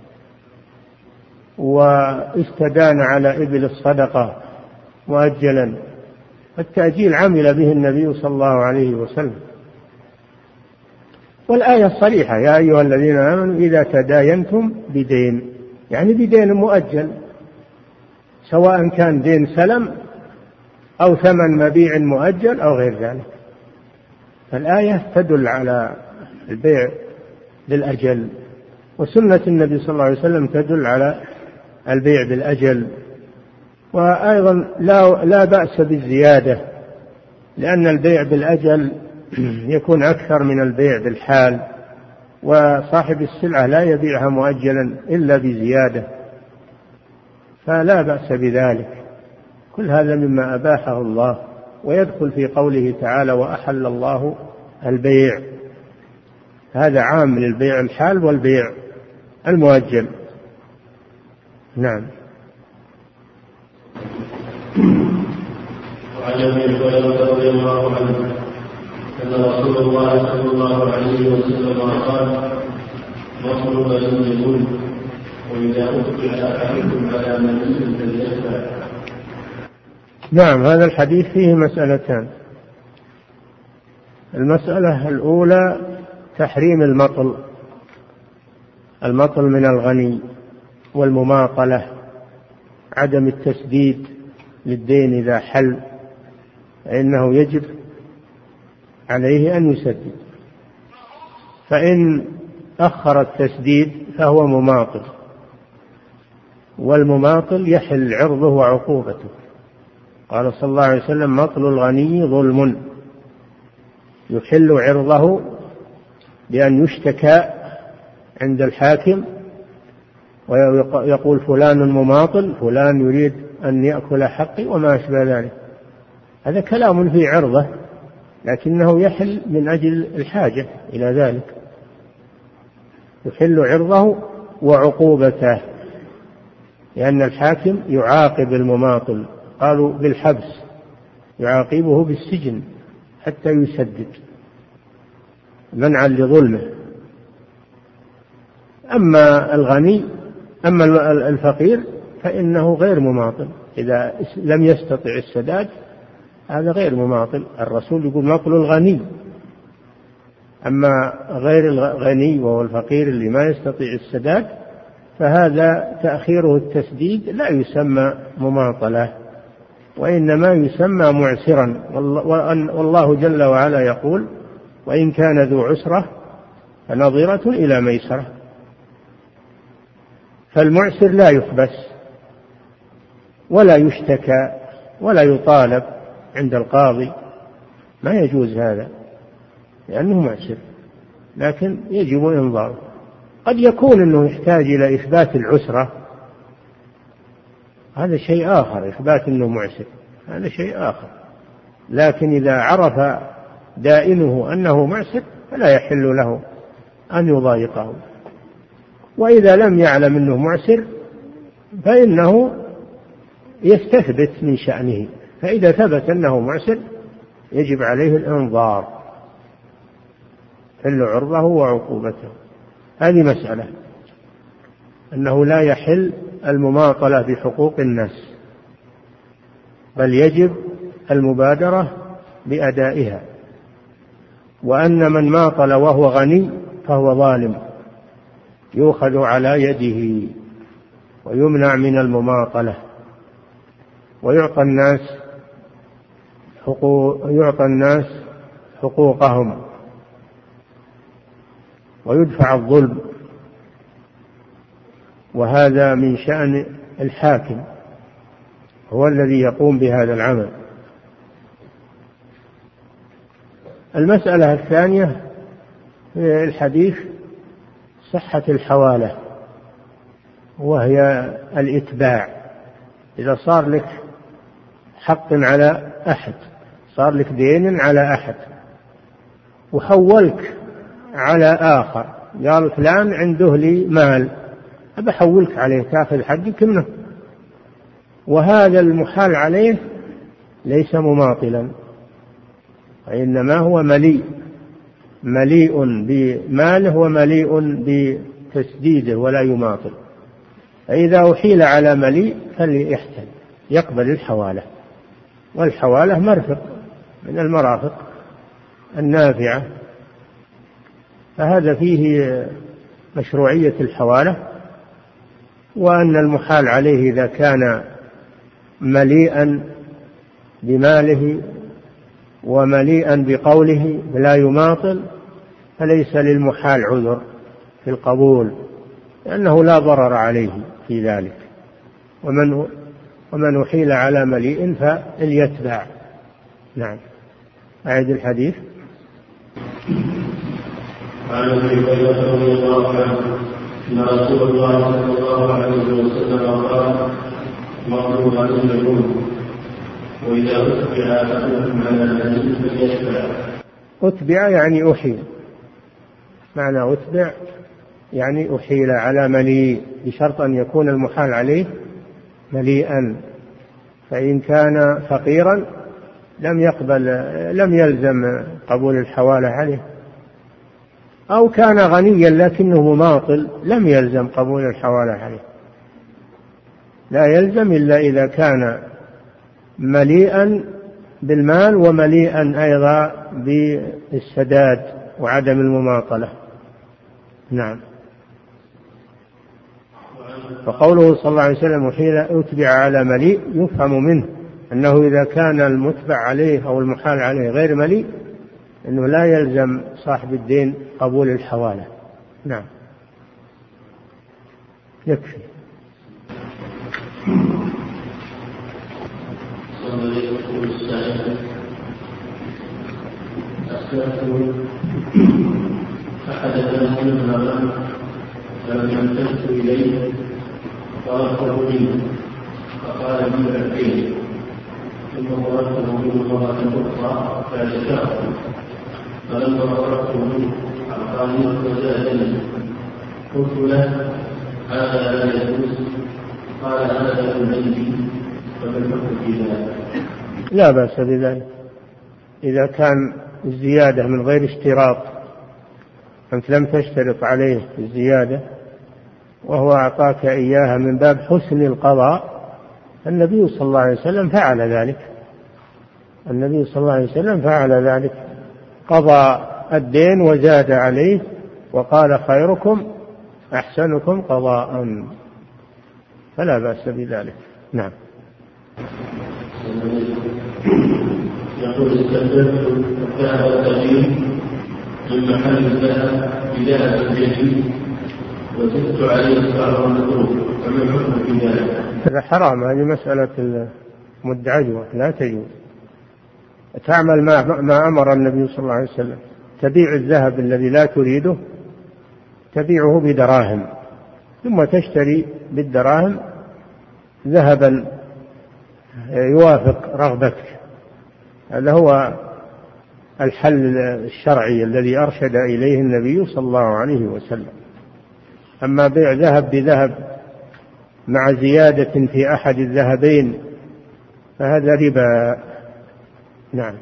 واستدان على إبل الصدقة مؤجلا. التأجيل عمل به النبي صلى الله عليه وسلم. والآية الصريحة: يا أيها الذين آمنوا إذا تداينتم بدين، يعني بدين مؤجل، سواء كان دين سلم أو ثمن مبيع مؤجل أو غير ذلك. فالآية تدل على البيع بالأجل، وسنة النبي صلى الله عليه وسلم تدل على البيع بالأجل. وأيضا لا بأس بالزيادة، لأن البيع بالأجل يكون أكثر من البيع بالحال، وصاحب السلعة لا يبيعها مؤجلا إلا بزيادة، فلا بأس بذلك. كل هذا مما أباحه الله، ويدخل في قوله تعالى: وأحل الله البيع. هذا عام للبيع الحال والبيع المؤجل. نعم. وعن ابي هريره رضي الله عنه ان رسول الله صلى الله عليه وسلم قال: مطلوب للملك، واذا اتبع احدكم على مليء فليتبع. نعم. هذا الحديث فيه مسألتان. المسألة الأولى تحريم المطل من الغني، والمماطلة، عدم التسديد للدين إذا حل، فإنه يجب عليه أن يسدد، فإن أخر التسديد فهو مماطل، والمماطل يحل عرضه وعقوبته. قال صلى الله عليه وسلم: مطل الغني ظلم، يحل عرضه بأن يشتكى عند الحاكم ويقول فلان مماطل، فلان يريد أن يأكل حقي وما أشبه ذلك. هذا كلام في عرضه، لكنه يحل من أجل الحاجة إلى ذلك، يحل عرضه وعقوبته، لأن الحاكم يعاقب المماطل، قالوا بالحبس، يعاقبه بالسجن حتى يسدد منعا لظلمه. أما الفقير فإنه غير مماطل، إذا لم يستطع السداد هذا غير مماطل. الرسول يقول: مطل الغني. أما غير الغني وهو الفقير اللي ما يستطيع السداد، فهذا تأخيره التسديد لا يسمى مماطلة، وإنما يسمى معسرا. والله جل وعلا يقول: وإن كان ذو عسرة فنظرة إلى ميسرة. فالمعسر لا يحبس ولا يشتكى ولا يطالب عند القاضي، ما يجوز هذا لأنه معسر، لكن يجب إنظاره. قد يكون أنه يحتاج إلى إثبات العسرة، هذا شيء آخر، إثبات أنه معسر هذا شيء آخر، لكن إذا عرف دائنه أنه معسر فلا يحل له أن يضايقه. وإذا لم يعلم أنه معسر فإنه يستثبت من شأنه، فإذا ثبت أنه معسر يجب عليه الإنظار، حل عرضه وعقوبته. هذه مسألة، أنه لا يحل المماطلة بحقوق الناس، بل يجب المبادرة بأدائها، وأن من ماطل وهو غني فهو ظالم، يؤخذ على يده ويمنع من المماطلة، ويعطى الناس حقوقهم، ويدفع الظلم. وهذا من شأن الحاكم، هو الذي يقوم بهذا العمل. المسألة الثانية في الحديث صحة الحوالة، وهي الإتباع. إذا صار لك حق على أحد، صار لك دين على أحد، وحولك على آخر، قال فلان عنده لي مال أبحولك عليه تأخذ حقك منه، وهذا المحال عليه ليس مماطلا، وإنما هو مليء بماله ومليء بتسديده ولا يماطل. فإذا أحيل على مليء فليحتل يقبل الحوالة، والحوالة مرفق من المرافق النافعة، فهذا فيه مشروعية الحوالة، وأن المحال عليه إذا كان مليئا بماله ومليئا بقوله لا يماطل فليس للمحال عذر في القبول، لأنه لا ضرر عليه في ذلك. ومن أحيل على مليء فليتبع. نعم. أعد الحديث. عن ابي هريره رضي الله عنه ان رسول الله صلى الله عليه وسلم قال: مطلوب ان يكون واذا اتبع احدكم على المليء فليتبع. اتبع يعني أحيل، معنى اتبع يعني أحيل على مليء، بشرط أن يكون المحال عليه مليئا، فإن كان فقيرا لم يلزم قبول الحوالة عليه، أو كان غنيا لكنه مماطل لم يلزم قبول الحوالة عليه. لا يلزم إلا إذا كان مليئا بالمال ومليئا أيضا بالسداد وعدم المماطلة. نعم. فقوله صلى الله عليه وسلم حين أتبع على مليء يفهم منه أنه إذا كان المتبع عليه أو المحال عليه غير مليء أنه لا يلزم صاحب الدين قبول الحوالة. نعم. يكفي. فحدث منهم فلم يمتد إليه فرده منه فقال من العين ثم فرده منه مرة أخرى فأشكاه فلما فرده منه أعطاني وزادني قلت له هذا لا يجوز قال هذا المنجي فما الحكم في ذلك؟ لا بأس بذلك إذا كان الزيادة من غير اشتراط، أنت لم تشترط عليه الزيادة وهو أعطاك إياها من باب حسن القضاء. النبي صلى الله عليه وسلم فعل ذلك، النبي صلى الله عليه وسلم فعل ذلك، قضى الدين وزاد عليه وقال خيركم أحسنكم قضاء، فلا بأس بذلك. نعم. يقول استخدمت الذهب القديم من محل الذهب بذهب جديد وزدت عليه السعر المطلوب فما الحكم في ذلك؟ هذا حرام، هذه مسألة مدعجة لا تجوز. تعمل ما أمر النبي صلى الله عليه وسلم، تبيع الذهب الذي لا تريده تبيعه بدراهم ثم تشتري بالدراهم ذهبا يوافق رغبتك. هذا هو الحل الشرعي الذي أرشد إليه النبي صلى الله عليه وسلم. أما بيع ذهب بذهب مع زيادة في أحد الذهبين فهذا ربا. نعم.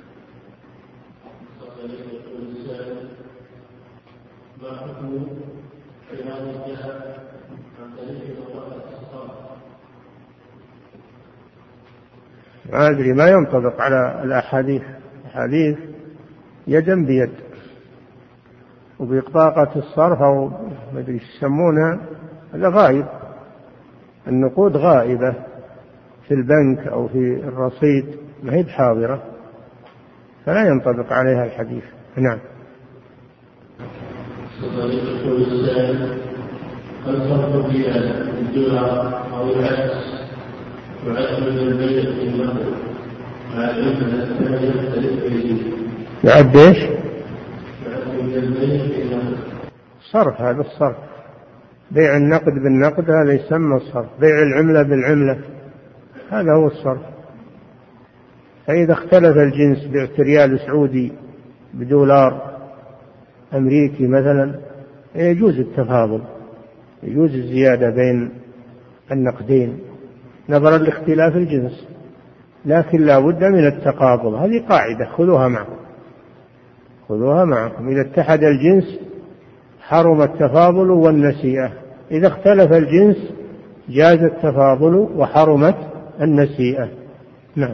ما أدري، ما ينطبق على الأحاديث، الحديث يدا بيد، وبطاقة الصرف أو ما أدري يسمونها هذا غائب، النقود غائبة في البنك أو في الرصيد ما هي بحاضرة، فلا ينطبق عليها الحديث. نعم. الفرق بين الدولار أو العكس يعد من البيع في النقد مع أن الثمن يختلف به. يعد ايش؟ يعد من البيع في النقد. صرف، هذا الصرف، بيع النقد بالنقد هذا يسمى الصرف، بيع العملة بالعملة هذا هو الصرف. فإذا اختلف الجنس بعت ريال سعودي بدولار أمريكي مثلا يجوز التفاضل، يجوز الزيادة بين النقدين نظرا لاختلاف الجنس، لكن لا بد من التقابض. هذه قاعدة خذوها معكم. إذا اتحد الجنس حرم التفاضل والنسيئة، إذا اختلف الجنس جاز التفاضل وحرمت النسيئة. نعم.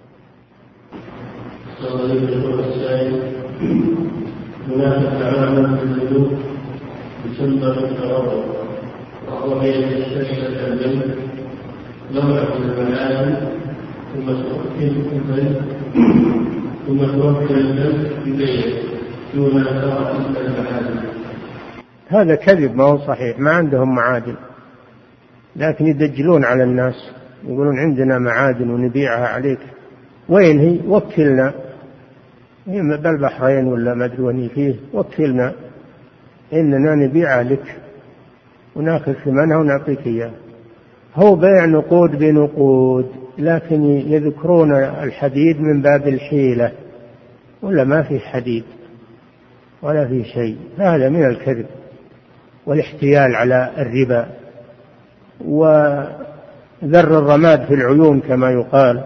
هناك تعامل في الوجود يسمى بالتراضي، وهو بين الشركة الجنة نوع من المعادن ثم توكل النفس ببيعه دون أثار تلك المعادن. هذا كذب، ما هو صحيح، ما عندهم معادن، لكن يدجلون على الناس، يقولون عندنا معادن ونبيعها عليك. وين هي؟ وكلنا، بالبحرين ولا ما أدري وين فيه، وكلنا إننا نبيعها لك ونأخذ ثمنها ونعطيك إياه. هو بيع نقود بنقود، لكن يذكرون الحديد من باب الحيلة، ولا ما في حديد ولا في شيء. هذا من الكذب والاحتيال على الربا وذر الرماد في العيون كما يقال،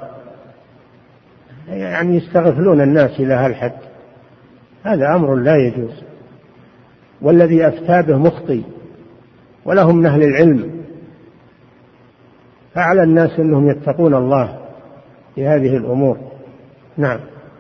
يعني يستغفلون الناس إلى هالحد. هذا أمر لا يجوز، والذي أفتى به مخطئ، ولهم من أهل العلم، فعلى الناس أنهم يتقون الله في هذه الأمور. نعم.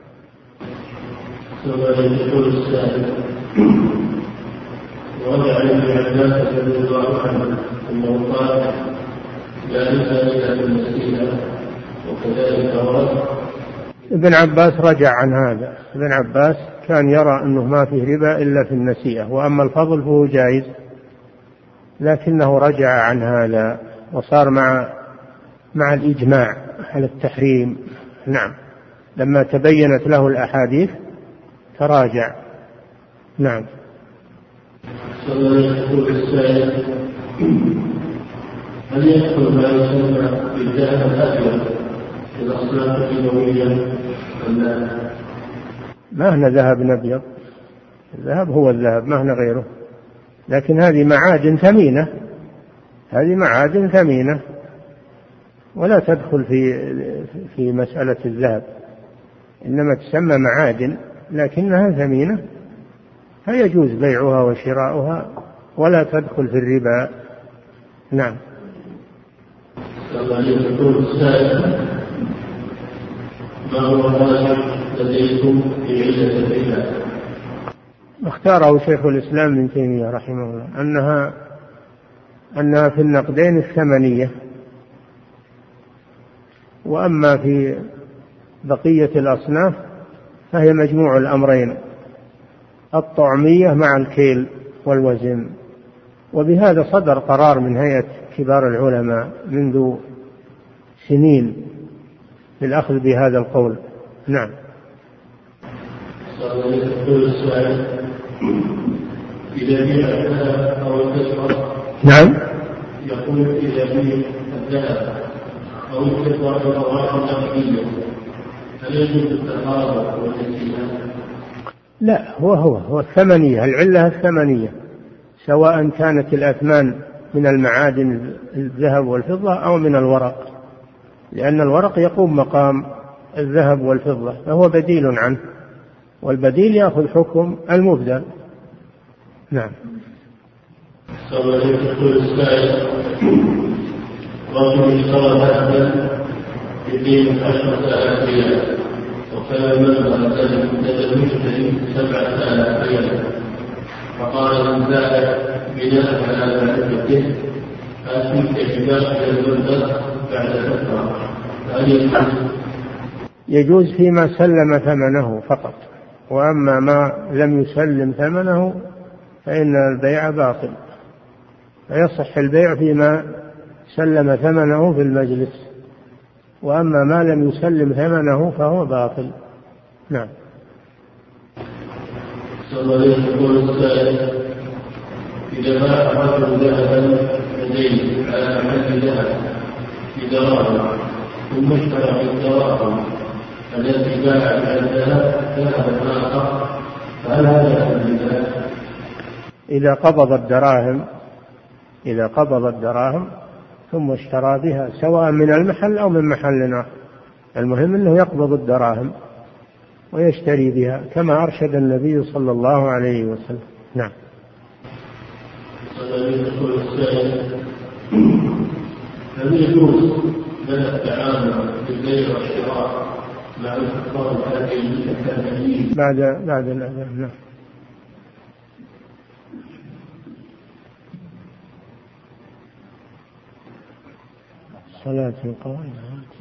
ووضع ابن عباس رضي الله عنه أنه قال لا نسأل إلا بالنسيئة، وكذلك ورد. ابن عباس رجع عن هذا. ابن عباس كان يرى أنه ما فيه ربا إلا في النسيئة، وأما الفضل فهو جائز، لكنه رجع عن هذا وصار مع الإجماع على التحريم. نعم، لما تبينت له الأحاديث تراجع. نعم. هل يدخل ما يسمى بالذهب الأبيض في الأصناف الكيماوية؟ ما هنا ذهب أبيض، الذهب هو الذهب، ما هنا غيره، لكن هذه معادن ثمينة، هذه معادن ثمينة ولا تدخل في مسألة الذهب، إنما تسمى معادن لكنها ثمينة، فيجوز بيعها وشراؤها ولا تدخل في الربا. نعم. ما هو الراجح لديكم في علة الربا؟ اختاره شيخ الإسلام ابن تيمية رحمه الله أنها في النقدين الثمنية، وأما في بقية الأصناف فهي مجموع الأمرين، الطعمية مع الكيل والوزن. وبهذا صدر قرار من هيئة كبار العلماء منذ سنين في الأخذ بهذا القول. نعم. نعم. يقول إذا به الذهب أو الفضة أو الأرضية هل يجوز التقارب والنسيئة؟ لا، هو الثمنية، العلة الثمنية، سواء كانت الأثمان من المعادن الذهب والفضة أو من الورق، لأن الورق يقوم مقام الذهب والفضة فهو بديل عنه، والبديل يأخذ حكم المبدل. نعم. يقول السائل رجل اشترى ذهبا بقيمة 10,000 ريال، وكان مبلغ لدى المشتري 7,000 ريال، فقال من زاد بناء على معرفته أتيك بباقي المبلغ بعد فترة، فهل يجوز فيما سلم ثمنه فقط، وأما ما لم يسلم ثمنه فإن البيع باطل، فيصح البيع فيما سلم ثمنه في المجلس، وأما ما لم يسلم ثمنه فهو باطل. نعم. إذا باع الرجل ذهبا لديه على محل ذهب بدراهم ثم اشترى بالدراهم التي باع على الذهب ذهبا آخر هل هذا إذا قبض الدراهم ثم اشترى بها سواء من المحل أو من محل آخر، المهم أنه يقبض الدراهم ويشتري بها كما أرشد النبي صلى الله عليه وسلم. نعم. هل يجوز لنا التعامل بالبيع والشراء مع الكفار الكافرين بعد الأذان؟ نعم. صلاة القائمة.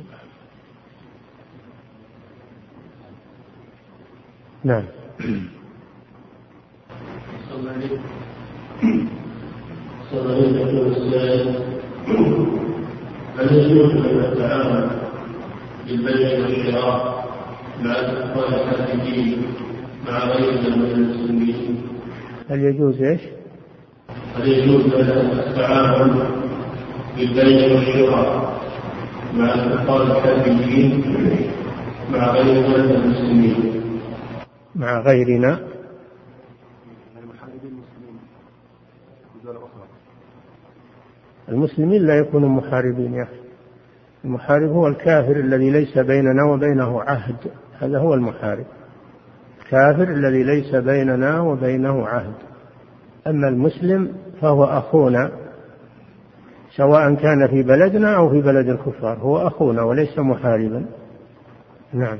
نعم. هل يجوز أن نتعامل بالبيع والشراء مع الكفار الكافرين مع غيرنا من المسلمين؟ هل يجوز ايش؟ هل يجوز أن نتعامل بالبيع والشراء مع الكفار الكافرين مع غيرنا من المسلمين؟ مع غيرنا المسلمين لا يكونوا محاربين يا أخي. المحارب هو الكافر الذي ليس بيننا وبينه عهد، هذا هو المحارب، الكافر الذي ليس بيننا وبينه عهد. أما المسلم فهو أخونا سواء كان في بلدنا أو في بلد الكفار، هو أخونا وليس محاربا. نعم.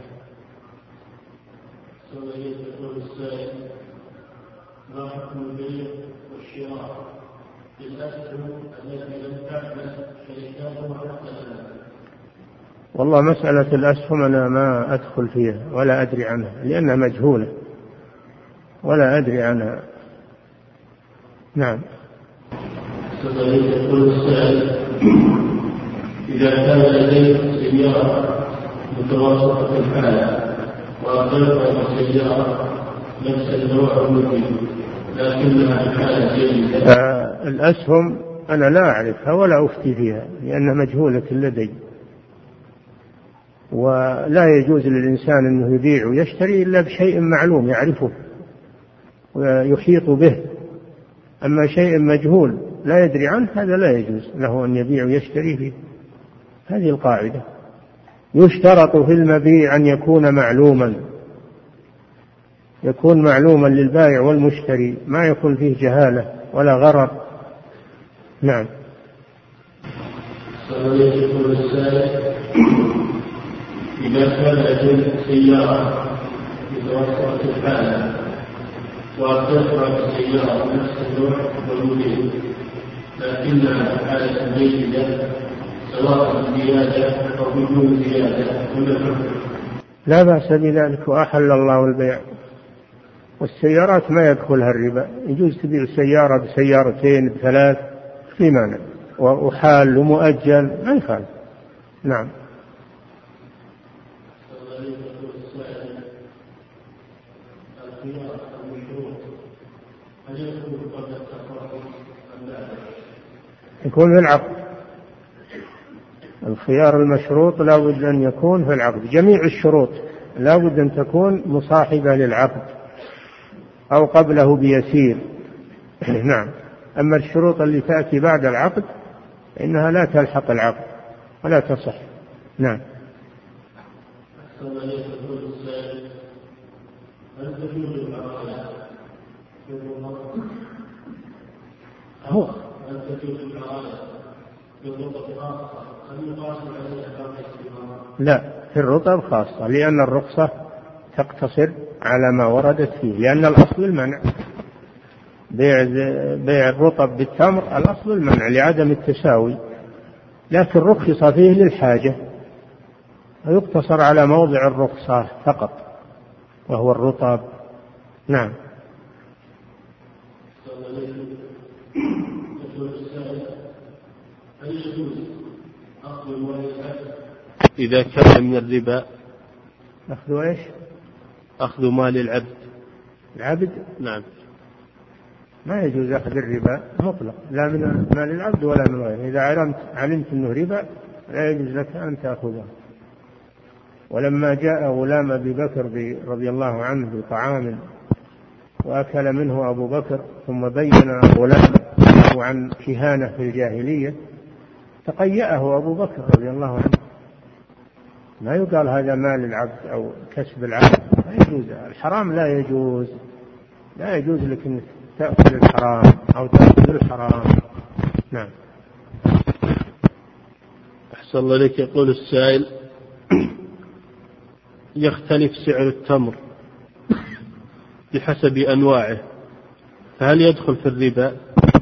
ما حكم البيع والشراء بالأسهم التي لم تعمل شركاتها حتى الآن؟ والله مسألة الأسهم أنا ما أدخل فيها ولا أدري عنها لأنها مجهولة ولا أدري عنها. نعم. يقول السائل: إذا كان لديك سيارة متوسطة الحالة وأقلت سيارة نفس النوع لكنها حالة جيدة، الأسهم أنا لا أعرفها ولا أفتي فيها لأنها مجهولة لدي، ولا يجوز للإنسان أنه يبيع ويشتري إلا بشيء معلوم يعرفه ويحيط به. أما شيء مجهول لا يدري عنه هذا لا يجوز له أن يبيع ويشتري فيه. هذه القاعدة. يشترط في المبيع أن يكون معلوما للبائع والمشتري، ما يكون فيه جهالة ولا غرر. نعم. يقول السائل: إذا كان لديك سيارة متوسطة الحالة وتسرق سيارة نفس النوع والموديل لكنها حالة جيدة سواء زيادة أو بدون زيادة، لا بأس بذلك، وأحل الله البيع. والسيارات ما يدخلها الربا، يجوز تبيع سيارة بسيارتين بثلاث في مانع، وحال ومؤجل ما يخالف. نعم. يكون في العقد. الخيار المشروط لا بد أن يكون في العقد، جميع الشروط لا بد أن تكون مصاحبة للعقد أو قبله بيسير. نعم. أما الشروط اللي تأتي بعد العقد إنها لا تلحق العقد ولا تصح. نعم. لا، في الرطب خاصة، لأن الرخصة تقتصر على ما وردت فيه، لأن الأصل المنع. بيع الرطب بالتمر الأصل المنع لعدم التساوي، لكن رخص فيه للحاجة ويقتصر على موضع الرخصة فقط وهو الرطب. نعم. إذا كان من الربا أخذ إيش؟ أخذ مال العبد. نعم. ما يجوز أخذ الربا مطلق، لا من مال العبد ولا من غيره. إذا علمت أنه ربا لا يجوز لك أن تأخذه. ولما جاء غلام أبي بكر رضي الله عنه بطعام وأكل منه أبو بكر ثم بين غلام عن كهانة في الجاهلية تقيأه أبو بكر رضي الله عنه. ما يقال هذا مال العبد أو كسب العبد، لا يجوز. الحرام لا يجوز لك أن تأكل الحرام أو تأكل الحرام. نعم. أحسن الله لك. يقول السائل: يختلف سعر التمر بحسب أنواعه، فهل يدخل في الربا؟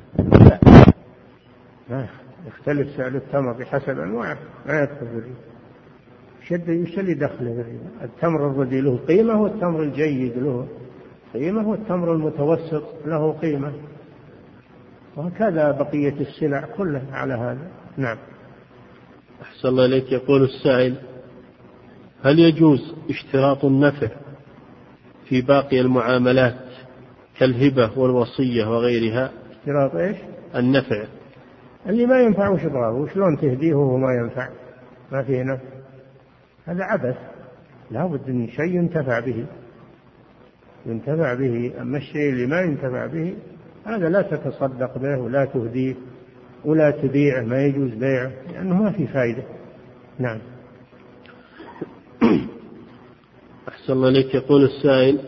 لا يختلف سعر التمر بحسب أنواعه، ما يدخل في الربا. وش اللي دخله في الربا؟ التمر الردي له قيمة، والتمر الجيد له قيمة، والتمر المتوسط له قيمة، وهكذا بقية السلع كلها على هذا. نعم. أحسن الله إليك. يقول السائل: هل يجوز اشتراط النفع في باقي المعاملات كالهبة والوصية وغيرها؟ اشتراط إيش؟ النفع. اللي ما ينفع وش ضرره؟ وشلون تهديه وهو ما ينفع؟ ما فيه نفع، هذا عبث. لا بد من شيء ينتفع به. أما الشيء اللي ما ينتفع به هذا لا تتصدق به ولا تهديه ولا تبيعه، ما يجوز بيعه لأنه ما في فائدة. نعم. أحسن الله إليك. يقول السائل: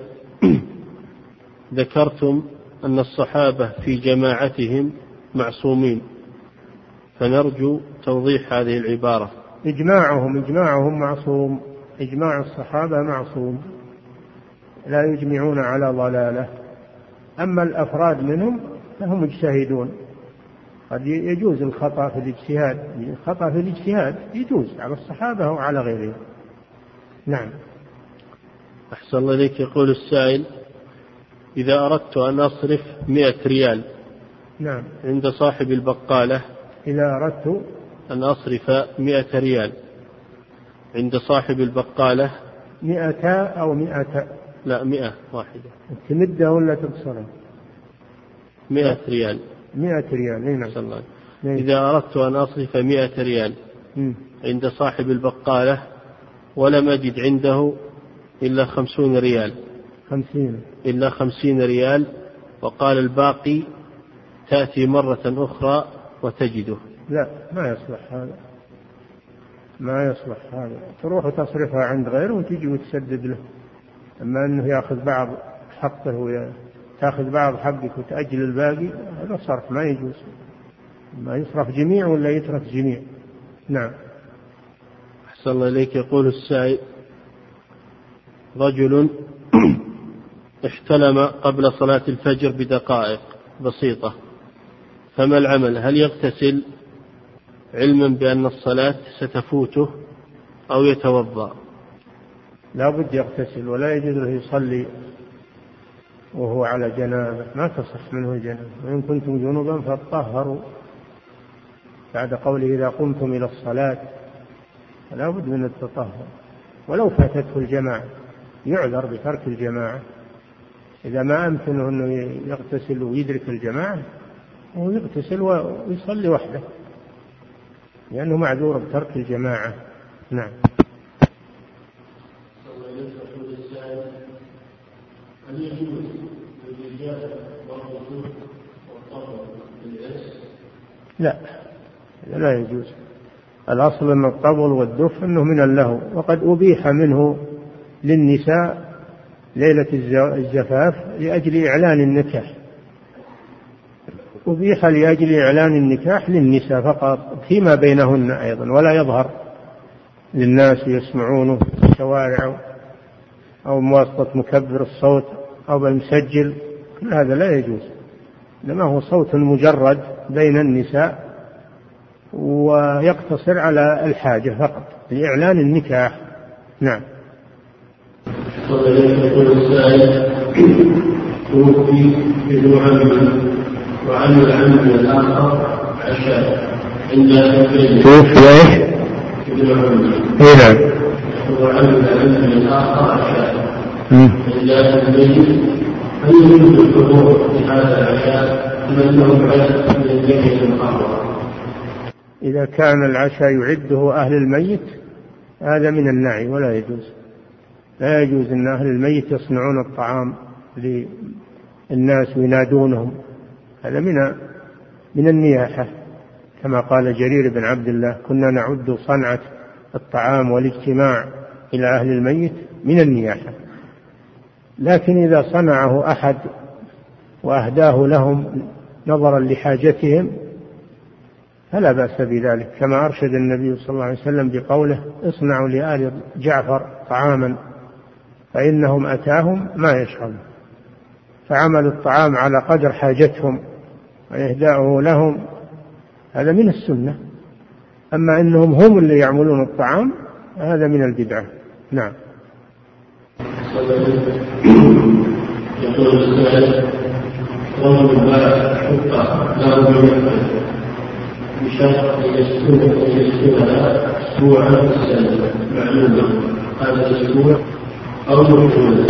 ذكرتم أن الصحابة في جماعتهم معصومين، فنرجو توضيح هذه العبارة. إجماعهم معصوم. إجماع الصحابة معصوم، لا يجمعون على ضلالة. أما الأفراد منهم فهم مجتهدون، قد يجوز الخطأ في الاجتهاد. الخطأ في الاجتهاد يجوز على الصحابة وعلى غيرهم. نعم. أحسن الله إليك. يقول السائل: إذا أردت أن أصرف 100 ريال نعم عند صاحب البقالة، إذا أردت أن أصرف 100 ريال عند صاحب البقالة، 100 أو 100؟ لا، 100 واحدة. تمدها ولا تقصرها؟ 100 ريال. 100 ريال. نعم. إذا أردت أن أصرف 100 ريال عند صاحب البقالة ولم أجد عنده إلا 50 ريال، 50 ريال، وقال الباقي تأتي مرة أخرى وتجده. لا، ما يصلح هذا. تروح وتصرفها عند غيره وتجي وتسدد له. أما أنه يأخذ بعض حقه وتأخذ بعض حقك وتأجل الباقي، هذا صرف ما يجوز. ما يصرف جميع ولا يترك جميع. نعم. أحسن الله إليك. يقول السائل: رجل احتلم قبل صلاة الفجر بدقائق بسيطة، فما العمل؟ هل يغتسل علما بأن الصلاة ستفوته أو يتوضأ؟ لا بد يغتسل، ولا يجوز له يصلي وهو على جنابه، ما تصح منه الجنابة. وإن كنتم جنوبا فاطهروا، بعد قوله إذا قمتم إلى الصلاة، لا بد من التطهر. ولو فاتته الجماعة يعذر بترك الجماعة، إذا ما أمكنه أنه يغتسل ويدرك الجماعة هو يغتسل ويصلي وحده، لأنه معذور بترك الجماعة. نعم. لا يجوز. الأصل أن الطبل والدف أنه من اللهو، وقد أبيح منه للنساء ليلة الزفاف لأجل إعلان النكاح. أبيح لأجل إعلان النكاح للنساء فقط فيما بينهن أيضا، ولا يظهر للناس يسمعونه في الشوارع أو بواسطة مكبر الصوت أو بالمسجل، كل هذا لا يجوز. لما هو صوت مجرد بين النساء ويقتصر على الحاجة فقط لإعلان النكاح. نعم. يقول السائل: توفي ابن عم وعم العم الآخر عشاء عند توفي ابن عم نعم وعم العم الآخر عشاء عند الميت، هل يجوز الحضور في هذا العشاء أم أنه يعد من الجميع المحرم؟ إذا كان العشاء يعده أهل الميت هذا من النعي ولا يجوز. لا يجوز أن أهل الميت يصنعون الطعام الناس وينادونهم، هذا من النياحة، كما قال جرير بن عبد الله: كنا نعد صنعة الطعام والاجتماع إلى أهل الميت من النياحة. لكن إذا صنعه أحد وأهداه لهم نظرا لحاجتهم فلا بأس بذلك، كما أرشد النبي صلى الله عليه وسلم بقوله: اصنعوا لآل جعفر طعاما فإنهم أتاهم ما يشرب. فعمل الطعام على قدر حاجتهم وإهداؤه لهم هذا من السنة. أما إنهم هم اللي يعملون الطعام هذا من البدعة. نعم. يقول السائل: رجل باع حقه له بشرط يسكنها أسبوعا في السنة معلومة، هذا الأسبوع أو مجهول.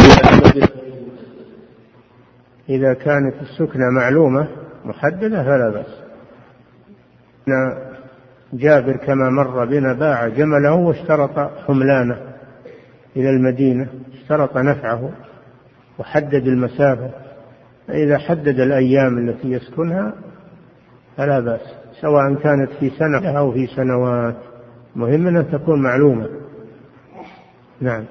إذا كانت السكنة معلومة محددة فلا بأس. جابر كما مر بنا باع جمله واشترط حملانه إلى المدينة، اشترط نفعه وحدد المسافة، فإذا حدد الأيام التي يسكنها فلا بأس، سواء كانت في سنة أو في سنوات، مهم أن تكون معلومة. نعم.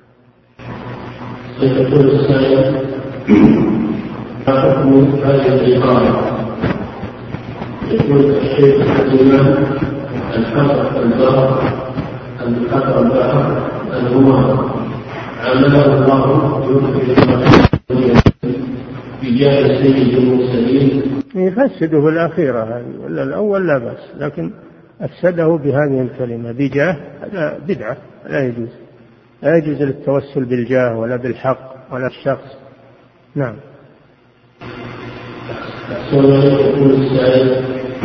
يقول السائل: ما حكم هذه الإقامة؟ يقول الشيخ الإمام: الحق البحر الهمام عمله الله بجاه سيد المرسلين. يفسده في الأخيرة هذه، ولا الأول لا بأس، لكن أفسده بهذه الكلمة بجاه، هذا بدعة، لا يجوز، لا يجوز للتوسل بالجاه ولا بالحق ولا الشخص. نعم. يقول السائل: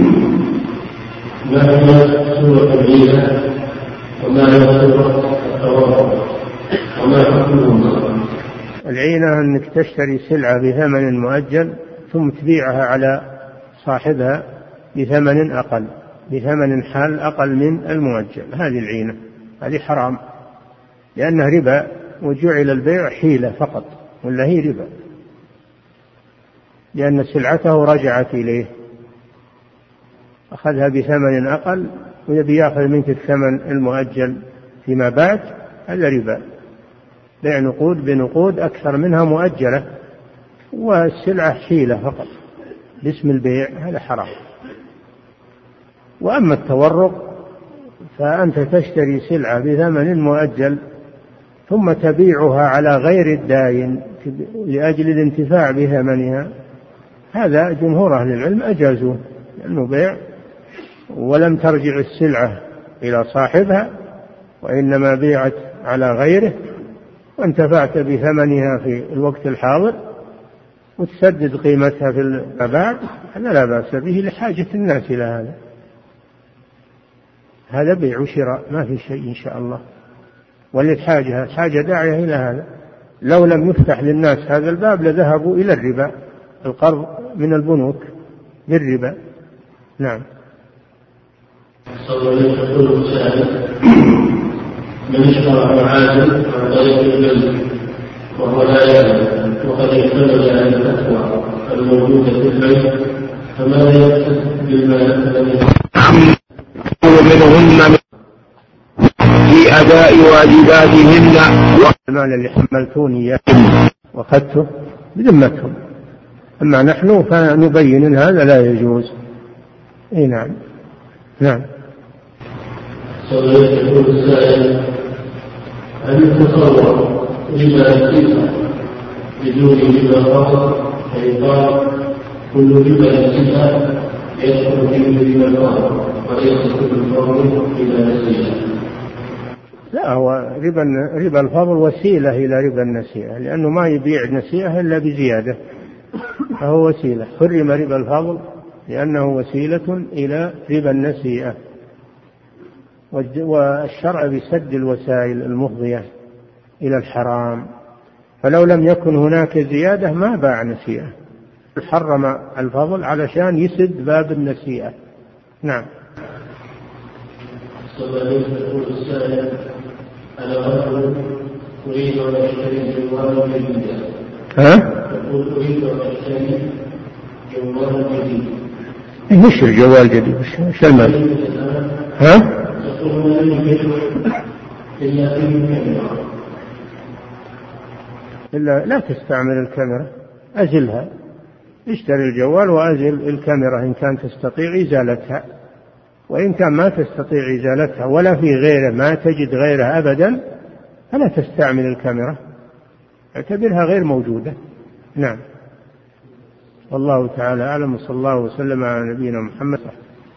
ما هي سورة العيلة وما هي سورة التوراة وما حكمهما؟ العينة أنك تشتري سلعة بثمن مؤجل ثم تبيعها على صاحبها بثمن أقل، بثمن حال أقل من المؤجل، هذه العينة، هذه حرام، لأنها ربا، وجعل البيع حيلة فقط، ولا هي ربا، لأن سلعته رجعت إليه، أخذها بثمن أقل ويبي يأخذ منك الثمن المؤجل فيما بعد، هذا ربا، بيع نقود بنقود أكثر منها مؤجلة، والسلعة حيلة فقط باسم البيع، هذا حرام. وأما التورق فأنت تشتري سلعة بثمن مؤجل ثم تبيعها على غير الداين لأجل الانتفاع بثمنها، هذا جمهور أهل العلم أجازوه، لأنه بيع ولم ترجع السلعة إلى صاحبها، وإنما بيعت على غيره وانتفعت بثمنها في الوقت الحاضر وتسدد قيمتها في بعد، هذا لا بأس به لحاجة الناس إلى هذا، هذا بيع وشراء ما في شيء إن شاء الله، والحاجة داعية إلى هذا. لو لم يفتح للناس هذا الباب لذهبوا إلى الربا، القرض من البنوك بالربا. نعم. من اشترى معاذ عن طريق البلد وهو لا يعلم وقد اعتمد على الفتوى الموجودة في البيت، فماذا يقصد بالمال الذي منهن في أداء واجباتهن؟ المال اللي حملتوني وأخذته بذمتهم، أما نحن فنبين أن هذا لا يجوز. إيه نعم. نعم. يقول السائل: هل يتصور ربا الصفة بدون ربا الفضل؟ فيقال كل ربا الصفة يدخل فيه ربا الفضل وليس كل الفضل إلى نسيئة. لا، هو ربا الفضل وسيلة إلى ربا النسيئة، لأنه ما يبيع نسيئة إلا بزيادة، فهو وسيلة. حرم ربا الفضل لأنه وسيلة إلى ربا النسيئة، والشرع بسد الوسائل المفضية إلى الحرام، فلو لم يكن هناك زيادة ما باع نسيئة، حرم الفضل علشان يسد باب النسيئة. نعم. يقول السائل: أنا رجل أريد أن أشتري جوالا جديدا. يقول أريد أن أشتري جوال جديد. مش الجوال جديد، وش المال؟ ها؟ إلا لا تستعمل الكاميرا، أزلها، اشتري الجوال وأزل الكاميرا إن كان تستطيع إزالتها، وإن كان ما تستطيع إزالتها ولا في غيره ما تجد غيره أبدا فلا تستعمل الكاميرا، اعتبرها غير موجودة. نعم، والله تعالى أعلم، وصلى الله وسلم على نبينا محمد.